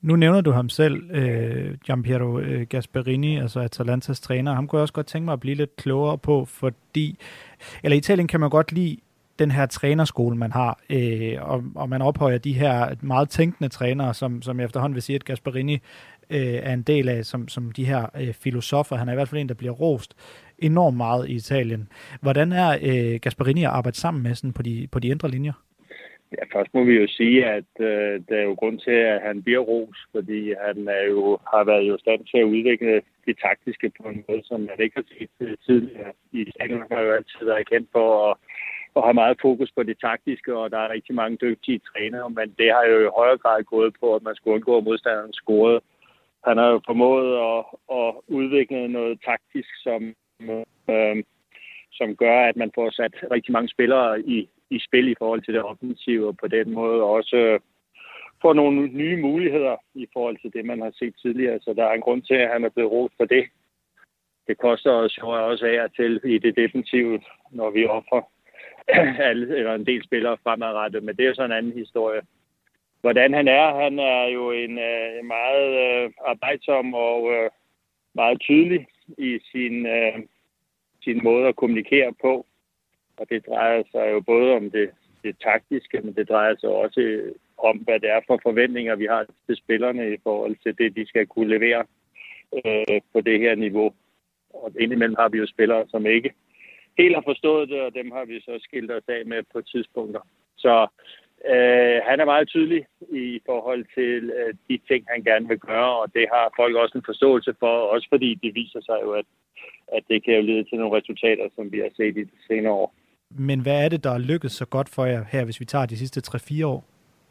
A: Nu nævner du ham selv, øh, Gianpiero øh, Gasperini, altså Atalantas træner. Ham kunne jeg også godt tænke mig at blive lidt klogere på, fordi eller i Italien kan man godt lide den her trænerskole, man har, øh, og, og man ophøjer de her meget tænkende trænere, som, som jeg efterhånden vil sige, at Gasperini øh, er en del af, som, som de her øh, filosofer. Han er i hvert fald en, der bliver rost enormt meget i Italien. Hvordan er øh, Gasperini at arbejde sammen med sådan på de, på de indre linjer?
G: Ja, først må vi jo sige, at øh, der er jo grund til, at han bliver ros, fordi han er jo, har været jo i stand til at udvikle det taktiske på en måde, som man ikke har set tidligere. I Italien har jo altid været kendt for at, at have meget fokus på det taktiske, og der er rigtig mange dygtige trænere, men det har jo i højere grad gået på, at man skulle undgå, at modstanderen scorede. Han har jo formået at, at udvikle noget taktisk, som, øh, som gør, at man får sat rigtig mange spillere i i spil i forhold til det offensive, og på den måde også får nogle nye muligheder i forhold til det, man har set tidligere. Så der er en grund til, at han er blevet rost for det. Det koster os jo også af til i det defensive, når vi offrer alle, eller en del spillere fremadrettet, men det er jo sådan en anden historie. Hvordan han er, han er jo en, en meget arbejdsom og meget tydelig i sin, sin måde at kommunikere på. Og det drejer sig jo både om det, det taktiske, men det drejer sig også om, hvad det er for forventninger, vi har til spillerne i forhold til det, de skal kunne levere øh, på det her niveau. Og indimellem har vi jo spillere, som ikke helt har forstået det, og dem har vi så skilt os af med på tidspunkter. Så øh, han er meget tydelig i forhold til øh, de ting, han gerne vil gøre, og det har folk også en forståelse for, også fordi det viser sig jo, at, at det kan jo lede til nogle resultater, som vi har set i de senere år.
A: Men hvad er det, der er lykkedes så godt for jer her, hvis vi tager de sidste tre fire år?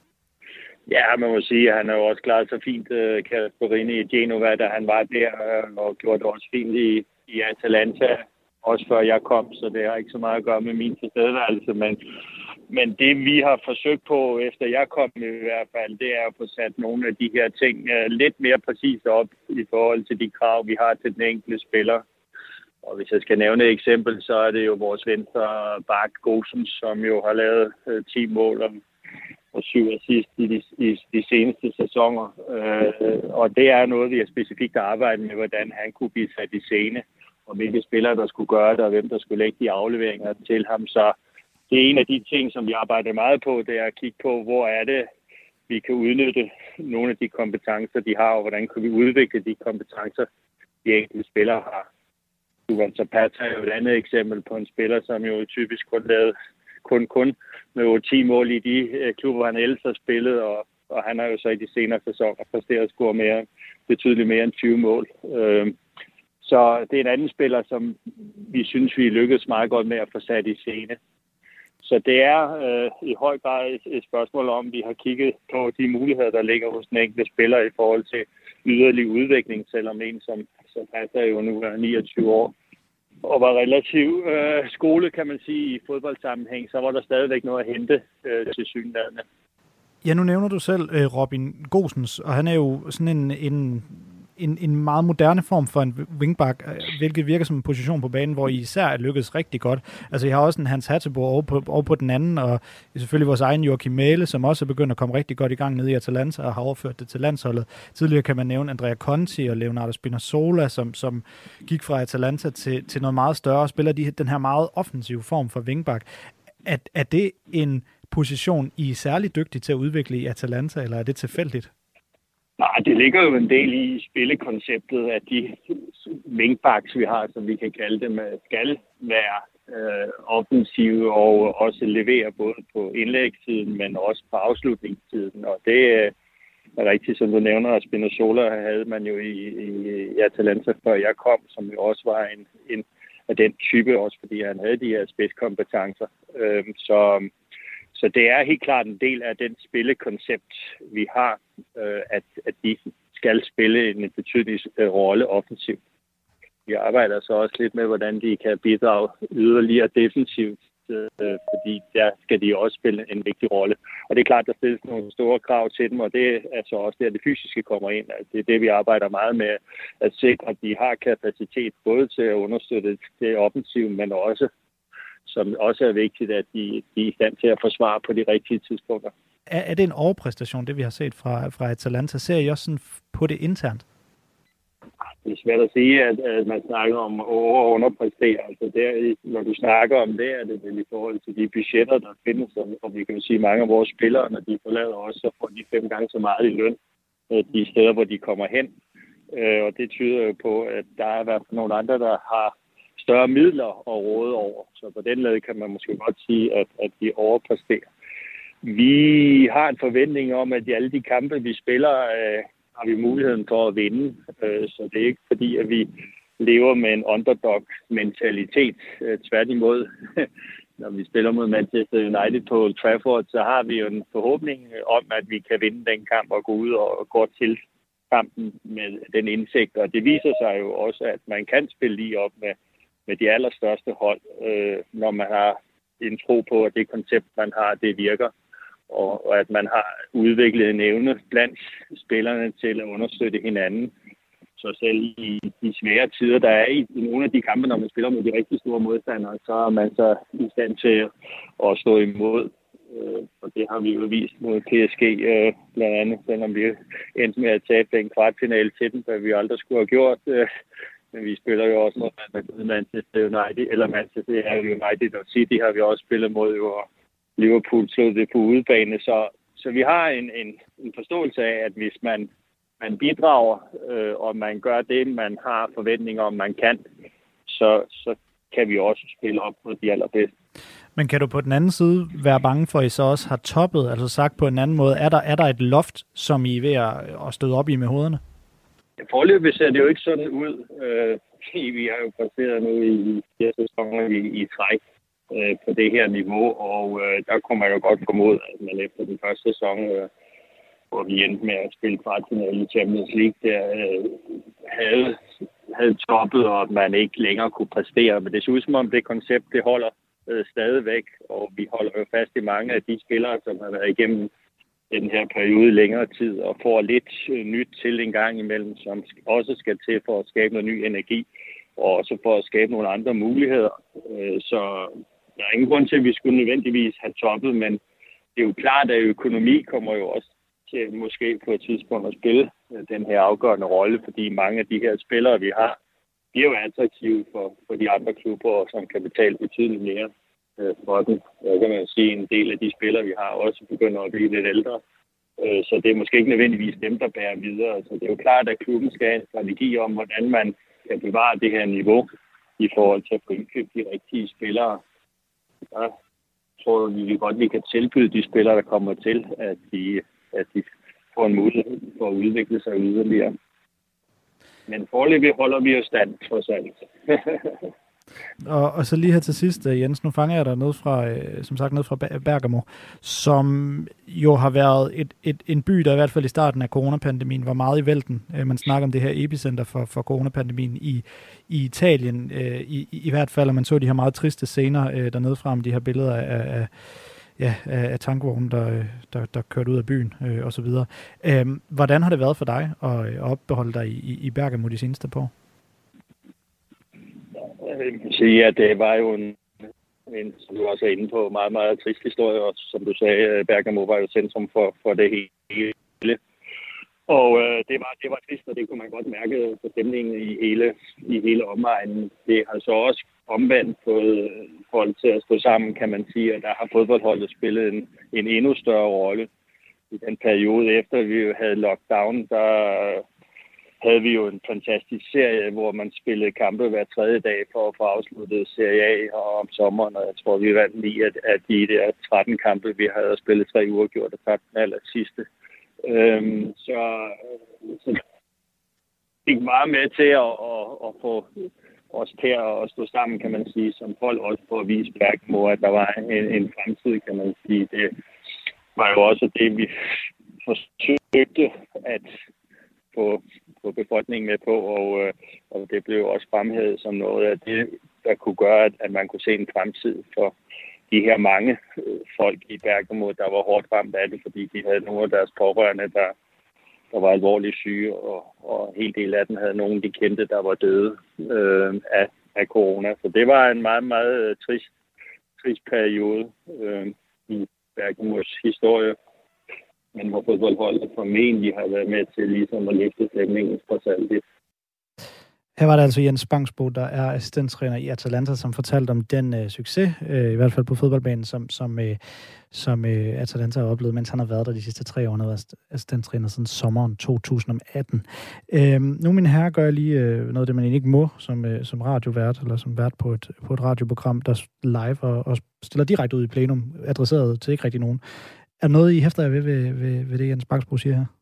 G: Ja, man må sige, at han har jo også klaret så fint, uh, Gasperini i Genova, da han var der, uh, og gjorde det også fint i, i Atalanta, også før jeg kom, så det har ikke så meget at gøre med min tilstedeværelse. Men, men det, vi har forsøgt på, efter jeg kom i hvert fald, det er at få sat nogle af de her ting uh, lidt mere præcist op i forhold til de krav, vi har til den enkelte spiller. Og hvis jeg skal nævne et eksempel, så er det jo vores venstre bak Gosens, som jo har lavet øh, ti mål og, og syv assist i de, i de seneste sæsoner. Øh, og det er noget, vi har specifikt arbejdet med, hvordan han kunne blive sat i scene, og hvilke spillere, der skulle gøre det, og hvem der skulle lægge de afleveringer til ham. Så det er en af de ting, som vi arbejder meget på, det er at kigge på, hvor er det, vi kan udnytte nogle af de kompetencer, de har, og hvordan kan vi udvikle de kompetencer, de enkelte spillere har. Duvan Zapata er jo et andet eksempel på en spiller, som jo typisk kun lavede kun, kun med ti mål i de øh, klubber, han ellers har spillet, og, og han har jo så i de senere sæsoner præsteret at score mere, betydeligt mere end tyve mål. Øh, så det er en anden spiller, som vi synes, vi lykkedes meget godt med at få sat i scene. Så det er øh, i høj grad et, et spørgsmål om, vi har kigget på de muligheder, der ligger hos den enkelte spiller i forhold til yderligere udvikling, selvom en som Zapata jo nu er niogtyve år og var relativt øh, skole, kan man sige, i fodboldsammenhæng, så var der stadigvæk noget at hente øh, til synligheden.
A: Ja, nu nævner du selv øh, Robin Gosens, og han er jo sådan en, en, en, en meget moderne form for en wingback, hvilket virker som en position på banen, hvor I især er lykkedes rigtig godt. Altså, jeg har også en Hans Hatteborg over på, over på den anden, og selvfølgelig vores egen Joachim Mæhle, som også er begyndt at komme rigtig godt i gang nede i Atalanta og har overført det til landsholdet. Tidligere kan man nævne Andrea Conti og Leonardo Spinazzola, som, som gik fra Atalanta til, til noget meget større og spiller de, den her meget offensive form for wingback. Er, er det en position, I er særlig dygtige til at udvikle i Atalanta, eller er det tilfældigt?
G: Nej, det ligger jo en del i spillekonceptet, at de wingbacks, vi har, som vi kan kalde dem, skal være øh, offensive og også levere både på indlægssiden, men også på afslutningssiden. Og det øh, er rigtigt, som du nævner, at Spinazzola havde man jo i, i, i Atalanta, før jeg kom, som jo også var en, en af den type, også fordi han havde de her spidskompetencer. Øh, så Så det er helt klart en del af den spillekoncept, vi har, øh, at, at de skal spille en betydelig øh, rolle offensivt. Vi arbejder så også lidt med, hvordan de kan bidrage yderligere defensivt, øh, fordi der skal de også spille en vigtig rolle. Og det er klart, der stilles nogle store krav til dem, og det er så også der, det fysiske kommer ind. Altså, det er det, vi arbejder meget med, at sikre, at de har kapacitet både til at understøtte det offensive, men også som også er vigtigt, at de, de er i stand til at forsvare på de rigtige tidspunkter.
A: er, er det en overpræstation, det vi har set fra, fra Atalanta? Ser I også sådan på det internt?
G: Det er svært at sige, at, at man snakker om over- og underpræstere. Altså der, når du snakker om det, er det vel i forhold til de budgetter, der findes. Og vi kan jo sige, at mange af vores spillere, når de forlader os, så får de fem gange så meget i løn de steder, hvor de kommer hen. Og det tyder jo på, at der er i hvert fald nogle andre, der har større midler at råde over. Så på den led kan man måske godt sige, at, at de overpræsterer. Vi har en forventning om, at i alle de kampe, vi spiller, øh, har vi muligheden for at vinde. Øh, så det er ikke fordi, at vi lever med en underdog-mentalitet. Øh, tværtimod, når vi spiller mod Manchester United på Old Trafford, så har vi jo en forhåbning om, at vi kan vinde den kamp og gå ud og gå til kampen med den indsigt. Og det viser sig jo også, at man kan spille lige op med, med de allerstørste hold, øh, når man har en tro på, at det koncept, man har, det virker. Og, og at man har udviklet en evne blandt spillerne til at understøtte hinanden. Så selv i de svære tider, der er i, i nogle af de kampe, når man spiller med de rigtig store modstandere, så er man så i stand til at stå imod. Øh, og det har vi jo vist mod P S G, øh, blandt andet, selvom vi endte med at tabe en kvartfinale til den, hvad vi aldrig skulle have gjort. Øh, men vi spiller jo også mod Manchester United, eller Manchester United og City har vi også spillet mod, jo, og Liverpool slog det på udebane. Så, så vi har en, en, en forståelse af, at hvis man, man bidrager, øh, og man gør det, man har forventninger om, man kan, så, så kan vi også spille op på de allerbedste.
A: Men kan du på den anden side være bange for, at I så også har toppet, altså sagt på en anden måde, er der, er der et loft, som I er ved at, at støde op i med hovederne?
G: Foreløbig ser det jo ikke sådan ud. Øh, vi har jo præsteret nu i fire sæsoner i, i træk øh, på det her niveau, og øh, der kunne man jo godt formode, at man efter den første sæson, øh, hvor vi endte med at spille kvartfinale i Champions League, der øh, havde, havde toppet, og at man ikke længere kunne præstere. Men det ser ud som om det koncept, det holder øh, stadigvæk, og vi holder jo fast i mange af de spillere, som har været igennem den her periode længere tid, og får lidt øh, nyt til en gang imellem, som også skal til for at skabe noget ny energi, og også for at skabe nogle andre muligheder. Øh, så der er ingen grund til, at vi skulle nødvendigvis have toppet, men det er jo klart, at økonomi kommer jo også til måske på et tidspunkt at spille øh, den her afgørende rolle, fordi mange af de her spillere, vi har, de er jo attraktive for, for de andre klubber, som kan betale betydeligt mere for den. Jeg kan man sige, en del af de spillere, vi har, også begynder at blive lidt ældre. Så det er måske ikke nødvendigvis dem, der bærer videre. Så det er jo klart, at klubben skal have en strategi om, hvordan man kan bevare det her niveau i forhold til at få indkøbt de rigtige spillere. Jeg tror vi godt, vi kan tilbyde de spillere, der kommer til, at de, at de får en mulighed for at udvikle sig yderligere. Men foreløbig holder vi jo stand, trods alt.
A: Og, og så lige her til sidst, Jens, nu fanger jeg dig ned fra, øh, som sagt, ned fra Bergamo, som jo har været et, et, en by, der i hvert fald i starten af coronapandemien var meget i vælten. Øh, man snakker om det her epicenter for, for coronapandemien i, i Italien, øh, i, i hvert fald, og man så de her meget triste scener øh, dernede fra, de her billeder af, af, ja, af tankvognen, der, der, der kørte ud af byen øh, osv. Øh, hvordan har det været for dig at, at opbeholde dig i, i Bergamo de seneste par år?
G: Jeg vil sige, at det var jo en, en, som du også er inde på, meget, meget trist historie, og som du sagde, Bergamo var jo centrum for, for det hele. Og øh, det, var, det var trist, og det kunne man godt mærke på stemningen i hele, i hele omegnen. Det har så også omvendt fået folk til at stå sammen, kan man sige, og der har fodboldholdet spillet en, en endnu større rolle. I den periode efter vi havde lockdown, der havde vi jo en fantastisk serie, hvor man spillede kampe hver tredje dag for at få afsluttet Serie A og om sommeren, og jeg tror, vi vandt ni af, af de der tretten kampe, vi havde spillet tre uger gjort og tabt den aller sidste. Øhm, så, så det gik meget med til at, at, at få os til at stå sammen, kan man sige, som folk også på at vise Bergamo, at der var en, en fremtid, kan man sige. Det var jo også det, vi forsøgte at få få befolkningen med på, og, og det blev også fremhævet som noget af det, der kunne gøre, at, at man kunne se en fremtid for de her mange øh, folk i Bergamo, der var hårdt ramt af det, fordi de havde nogle af deres pårørende, der, der var alvorligt syge, og, og en hel del af dem havde nogen, de kendte, der var døde øh, af, af corona. Så det var en meget, meget trist, trist periode øh, i Bergamos historie. men hvor fodboldholdet formentlig har været med til ligesom at løfte stemningen trods alt det.
A: Her var det altså Jens Bangsbo, der er assistenttræner i Atalanta, som fortalte om den øh, succes, øh, i hvert fald på fodboldbanen, som, som, øh, som øh, Atalanta har oplevet, mens han har været der de sidste tre år. Han har været assistenttræner siden sommeren to tusind atten. Øh, nu, mine herrer, gør jeg lige øh, noget, det man ikke må som, øh, som radiovært, eller som vært på et, på et radioprogram, der live og, og stiller direkte ud i plenum, adresseret til ikke rigtig nogen. Er der noget, I hæfter jer ved, ved, ved, ved det, Jens Bangsbo siger her?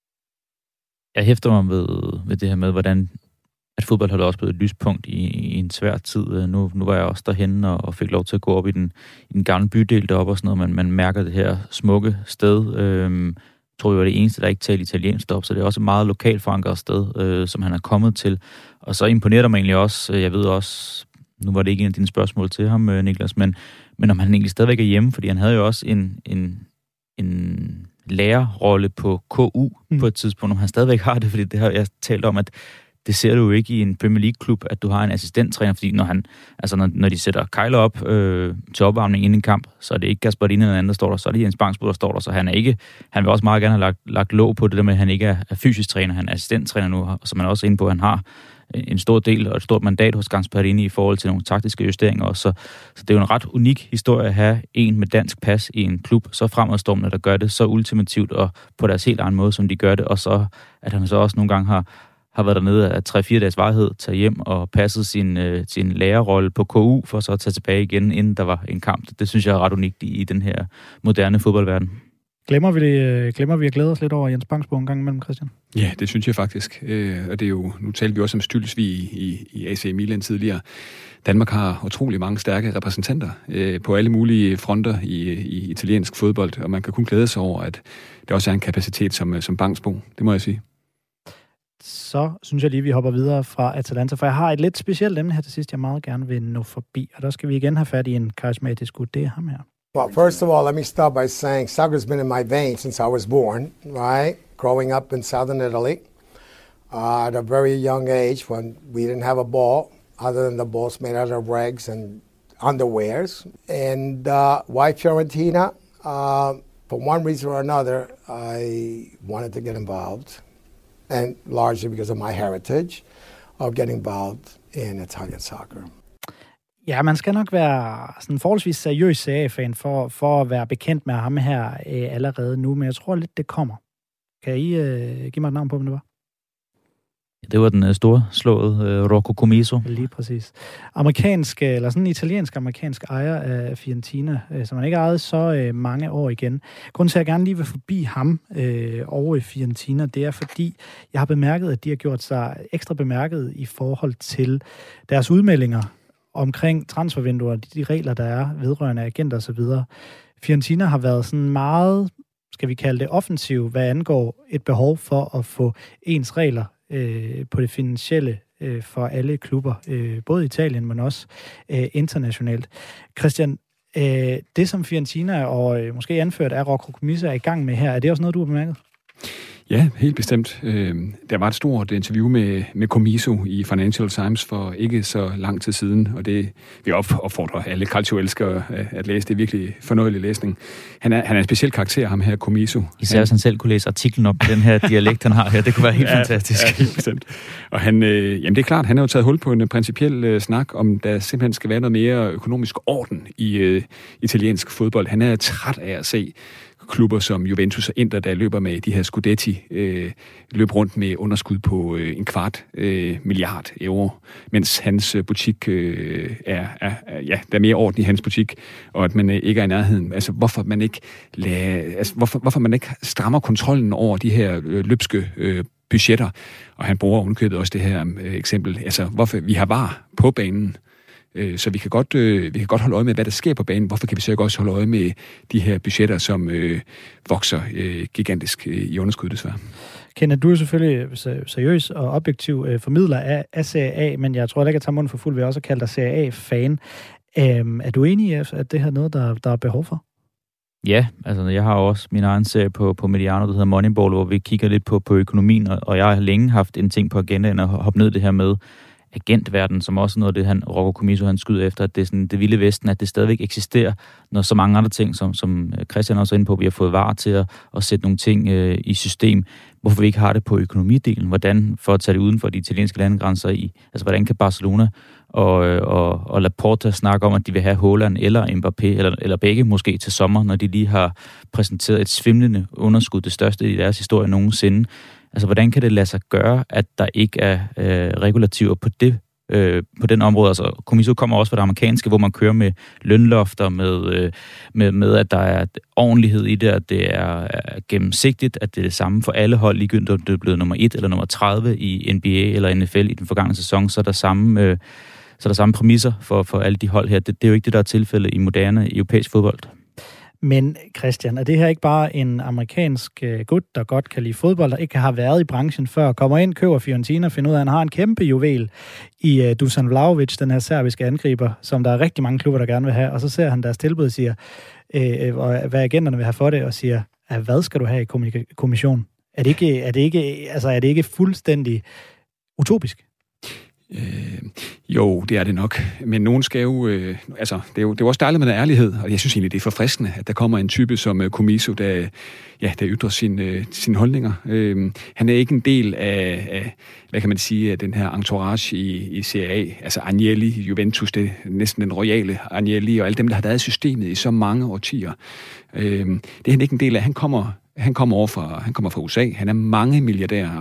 D: Jeg hæfter mig ved, ved det her med, hvordan at fodbold har også blevet et lyspunkt i, i en svær tid. Nu, nu var jeg også derhenne og, og fik lov til at gå op i den, i den gamle bydel deroppe og sådan noget. Man, man mærker det her smukke sted. Øhm, jeg tror, jeg var det eneste, der ikke talte italiensk deroppe, så det er også et meget lokalt forankret sted, øh, som han er kommet til. Og så imponerer det mig egentlig også, jeg ved også, nu var det ikke en af dine spørgsmål til ham, Niklas, men, men om han egentlig stadigvæk er hjemme, fordi han havde jo også en, en, en lærerrolle på K U mm. på et tidspunkt, om han stadigvæk har det, fordi det har jeg talt om, at det ser du jo ikke i en Premier League-klub, at du har en assistenttræner, fordi når, han, altså når, når de sætter Kejler op øh, til opvarmning inden en kamp, så er det ikke Gasparini eller anden, der står der, så er det Jens Bangsbo, der står der, så han er ikke, han vil også meget gerne have lagt, lagt låg på det der med, at han ikke er, er fysisk træner, han er assistenttræner nu, og så man er også inde på, at han har en stor del og et stort mandat hos Gasparini i forhold til nogle taktiske justeringer også, så, så det er jo en ret unik historie at have en med dansk pas i en klub, så fremadstormende, der gør det så ultimativt og på deres helt egen måde, som de gør det, og så at han så også nogle gange har har været dernede af tre-fire dages varighed, taget hjem og passet sin, øh, sin lærerrolle på K U, for så at tage tilbage igen, inden der var en kamp. Det synes jeg er ret unikt i, i den her moderne fodboldverden.
A: Glemmer vi, det, glemmer vi at glæde os lidt over Jens Bangsbo en gang imellem, Christian?
C: Ja, det synes jeg faktisk. Øh, og det er jo, nu talte vi også om Stylsvig i, i, i A C Milan tidligere. Danmark har utrolig mange stærke repræsentanter øh, på alle mulige fronter i, i italiensk fodbold, og man kan kun glæde sig over, at det også er en kapacitet som, som Bangsbo. Det må jeg sige.
A: Så synes jeg lige, vi hopper videre fra Atalanta, for jeg har et lidt specielt emne her til sidst, jeg meget gerne vil nå forbi, og der skal vi igen have fat i en karismatisk ud. Det er ham her.
H: Well, first of all, let me start by saying soccer's been in my veins since I was born, right? Growing up in southern Italy uh, at a very young age when we didn't have a ball other than the balls made out of rags and underwears. And uh, why Fiorentina? Uh, for one reason or another, I wanted to get involved. And largely because of my heritage of getting involved in Italian soccer.
A: Ja, man skal nok være sådan forholdsvis seriøs Serie A-fan for, for at være bekendt med ham her øh, allerede nu, men jeg tror lidt, det kommer. Kan I øh, give mig et navn på, hvem det var?
D: Det var den øh, store slået øh, Rocco Commisso.
A: Lige præcis. Amerikansk, eller sådan en italiensk-amerikansk ejer af Fiorentina, øh, som man ikke ejede så øh, mange år igen. Grunden til, at jeg gerne lige vil forbi ham øh, over i Fiorentina, det er fordi, jeg har bemærket, at de har gjort sig ekstra bemærket i forhold til deres udmeldinger omkring transfervinduer, de, de regler, der er vedrørende agenter osv. Fiorentina har været sådan meget, skal vi kalde det, offensiv, hvad angår et behov for at få ens regler øh, på det finansielle øh, for alle klubber, øh, både i Italien, men også øh, internationalt. Christian, øh, det som Fiorentina og øh, måske anført af Rocco Commisso er i gang med her, er det også noget, du har bemærket?
C: Ja, helt bestemt. Der var et stort interview med, med Commisso i Financial Times for ikke så lang tid siden, og det vil opfordre alle calcio-elskere at læse. Det er virkelig fornøjelig læsning. Han er, han er en speciel karakter, ham her, Commisso.
D: Især hvis han selv kunne læse artiklen op på den her dialekt, han har her. Det kunne være helt ja, fantastisk.
C: Ja, helt bestemt. Og han, øh, jamen det er klart, han har jo taget hul på en principiel øh, snak, om der simpelthen skal være noget mere økonomisk orden i øh, italiensk fodbold. Han er træt af at se klubber som Juventus og Inter, der løber med de her Scudetti, øh, løb rundt med underskud på øh, en kvart øh, milliard euro, mens hans øh, butik øh, er, er, er, ja, der er mere orden i hans butik, og at man øh, ikke er i nærheden. Altså, hvorfor man ikke, lade, altså, hvorfor, hvorfor man ikke strammer kontrollen over de her øh, løbske øh, budgetter, og han bruger undkøbet også det her øh, eksempel, altså, hvorfor vi har var på banen, så vi kan, godt, øh, vi kan godt holde øje med, hvad der sker på banen. Hvorfor kan vi så ikke også holde øje med de her budgetter, som øh, vokser øh, gigantisk øh, i underskud, desværre?
A: Kenneth, du er selvfølgelig seriøs og objektiv øh, formidler af, af Serie A, men jeg tror ikke, at tage munden for fuld, vil jeg også kalde dig Serie A-fan. Øhm, er du enig i, at det her er noget, der, der er behov for?
D: Ja, altså jeg har også min egen serie på, på Mediano, der hedder Moneyball, hvor vi kigger lidt på, på økonomien, og, og jeg har længe haft en ting på agendaen at hoppe ned det her med, agentverden, som også noget af det, han, Rocco Commisso, han skyder efter, at det er sådan det vilde vesten, at det stadigvæk eksisterer, når så mange andre ting, som, som Christian også er inde på, vi har fået var til at, at sætte nogle ting øh, i system. Hvorfor vi ikke har det på økonomidelen? Hvordan, for at tage det uden for de italienske landegrænser i, altså hvordan kan Barcelona og, og, og Laporta snakke om, at de vil have Haaland eller Mbappé, eller, eller begge måske til sommer, når de lige har præsenteret et svimlende underskud, det største i deres historie nogensinde. Altså, hvordan kan det lade sig gøre, at der ikke er øh, regulativer på det øh, på den område? Altså, Commisso kommer også fra det amerikanske, hvor man kører med lønlofter, med, øh, med, med at der er ordentlighed i det, at det er, er gennemsigtigt, at det er det samme for alle hold, ligegyldigt om det er blevet nummer et eller nummer tredive i N B A eller N F L i den forgangne sæson, så er der samme, øh, så er der samme præmisser for, for alle de hold her. Det, det er jo ikke det, der er tilfældet i moderne europæisk fodbold.
A: Men Christian, er det her ikke bare en amerikansk uh, gut, der godt kan lide fodbold, der ikke har været i branchen før, kommer ind, køber Fiorentina, finder ud af, at han har en kæmpe juvel i uh, Dusan Vlahovic, den her serbiske angriber, som der er rigtig mange klubber, der gerne vil have, og så ser han deres tilbud og siger, øh, hvad agenterne vil have for det, og siger, hvad skal du have i kommission? Er det ikke, er det ikke, altså, er det ikke fuldstændig utopisk?
C: Øh, jo, det er det nok. Men nogen skal jo... Øh, altså, det er jo, det er jo også dejligt med den ærlighed, og jeg synes egentlig, det er forfriskende, at der kommer en type som uh, Commisso, der, ja, der ytrer sin, øh, sine holdninger. Øh, han er ikke en del af, af, hvad kan man sige, af den her entourage i, i Serie A. Altså Agnelli, Juventus, det er næsten den royale Agnelli, og alle dem, der har været i systemet i så mange årtier. Øh, det er han ikke en del af. Han kommer, han kommer over fra, han kommer fra U S A. Han er mange milliardærer.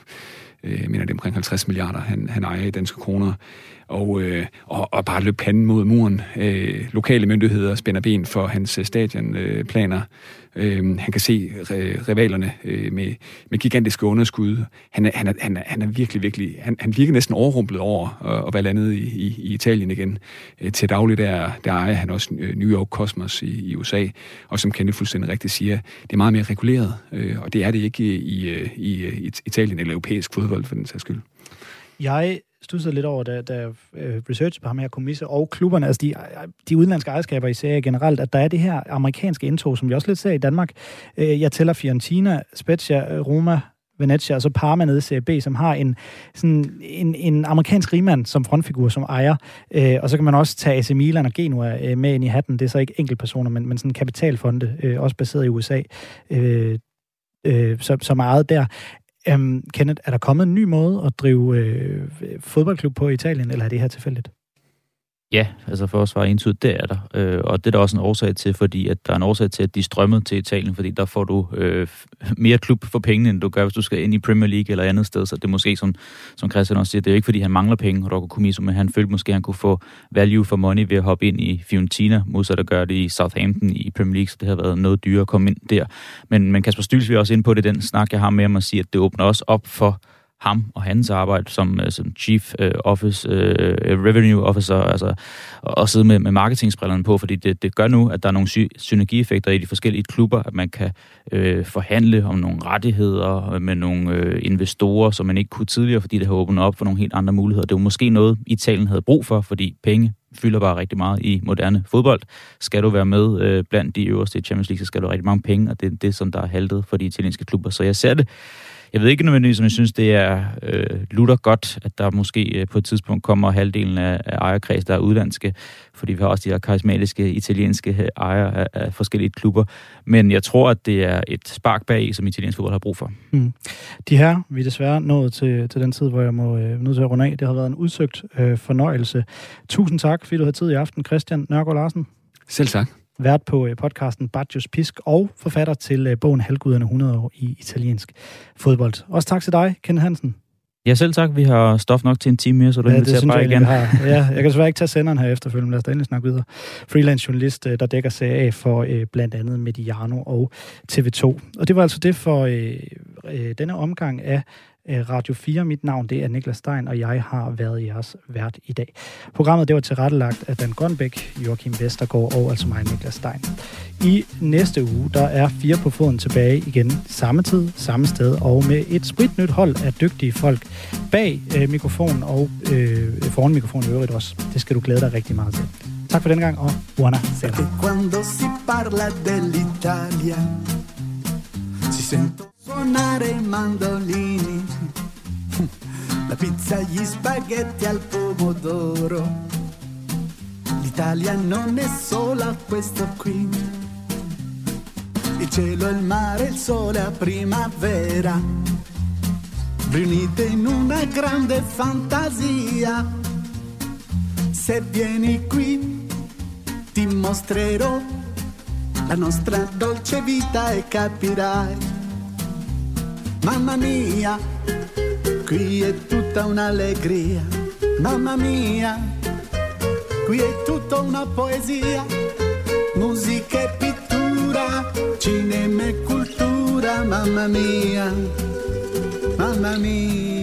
C: Jeg mener, det er omkring halvtreds milliarder, han, han ejer i danske kroner, og, øh, og, og bare løb panden mod muren. Øh, lokale myndigheder spænder ben for hans stadionplaner. Øh, han kan se re- rivalerne øh, med, med gigantiske underskud. Han er, han er, han er, han er virkelig, virkelig... Han, han virker næsten overrumplet over at, at være landet i, i, i Italien igen. Øh, til daglig der, der ejer han også New York Cosmos i, i U S A, og som Kenneth fuldstændig rigtigt siger, det er meget mere reguleret, øh, og det er det ikke i, i, i Italien eller europæisk fodbold, for den sags skyld.
A: Jeg studsede lidt over, da, da research på ham her, Commisso og klubberne, altså de, de udenlandske ejerskaber i Serie generelt, at der er det her amerikanske indtog, som vi også lidt ser i Danmark. Jeg tæller Fiorentina, Spezia, Roma, Venezia og så Parma nede i Serie B, som har en, sådan en, en amerikansk rigmand som frontfigur, som ejer. Og så kan man også tage A C Milan og Genua med ind i hatten. Det er så ikke enkeltpersoner, men, men sådan kapitalfonde, også baseret i U S A, som, som er ejet der. Um, Kenneth, er der kommet en ny måde at drive øh, fodboldklub på i Italien, eller er det her tilfældigt?
D: Ja, altså for at svare entydigt, det er der. Øh, og det er der også en årsag til, fordi at der er en årsag til, at de strømmede til Italien, fordi der får du øh, mere klub for pengene, end du gør, hvis du skal ind i Premier League eller andet sted. Så det er måske, som, som Christian også siger, det er jo ikke, fordi han mangler penge, Rocco Commisso, men han følte måske, at han kunne få value for money ved at hoppe ind i Fiorentina, modsat at gøre det i Southampton i Premier League, så det har været noget dyrere at komme ind der. Men, men Kasper Styls vil også ind på det, den snak, jeg har med ham at sige, at det åbner også op for ham og hans arbejde som, som Chief uh, Office, uh, Revenue Officer, altså at sidde med, med marketingsbrillerne på, fordi det, det gør nu, at der er nogle sy- synergieffekter i de forskellige klubber, at man kan øh, forhandle om nogle rettigheder med nogle øh, investorer, som man ikke kunne tidligere, fordi det har åbnet op for nogle helt andre muligheder. Det var måske noget, Italien havde brug for, fordi penge fylder bare rigtig meget i moderne fodbold. Skal du være med øh, blandt de øverste i Champions League, så skal du have rigtig mange penge, og det er det, som der er haltet for de italienske klubber. Så jeg ser det. Jeg ved ikke nødvendigvis, om jeg synes, det er øh, lutter godt, at der måske øh, på et tidspunkt kommer halvdelen af, af ejerkreds, der er udlandske, fordi vi har også de her karismatiske italienske ejere af, af forskellige klubber. Men jeg tror, at det er et spark bag, som italiensk fodbold har brug for.
A: Mm. De her, vi er desværre nået til, til den tid, hvor jeg må øh, nødt til at runde af. Det har været en udsøgt øh, fornøjelse. Tusind tak, fordi du havde tid i aften, Christian Nørgaard Larsen.
C: Selv tak.
A: Vært på podcasten Baggios Pisk og forfatter til bogen Halvguderne hundrede år i italiensk fodbold. Også tak til dig, Ken Hansen.
D: Ja, selv tak. Vi har stof nok til en time mere, så du
A: ja,
D: inviterer bare igen.
A: Har. Ja, jeg kan desværre ikke tage senderen her efterfølgende, men lad os da endelig snakke videre. Freelance journalist, der dækker Serie A for øh, blandt andet Mediano og T V to. Og det var altså det for øh, øh, denne omgang af Radio fire. Mit navn, det er Niklas Stein, og jeg har været jeres vært i dag. Programmet, det var tilrettelagt af Dan Grønbæk, Joachim Vestergaard og altså mig, Niklas Stein. I næste uge, der er Fire på foden tilbage igen. Samme tid, samme sted, og med et spritnyt hold af dygtige folk bag øh, mikrofonen og øh, foran mikrofonen i øvrigt også. Det skal du glæde dig rigtig meget til. Tak for den gang, og buona sera. Quando si parla dell'Italia, si sento suonare i mandolini. La
I: pizza, gli spaghetti al pomodoro. L'Italia non è sola questo qui. Il cielo, il mare, il sole a primavera, riunite in una grande fantasia. Se vieni qui ti mostrerò la nostra dolce vita e capirai. Mamma mia, qui è tutta un'allegria. Mamma mia, qui è tutta una poesia. Musica e pittura, cinema e cultura. Mamma mia, mamma mia.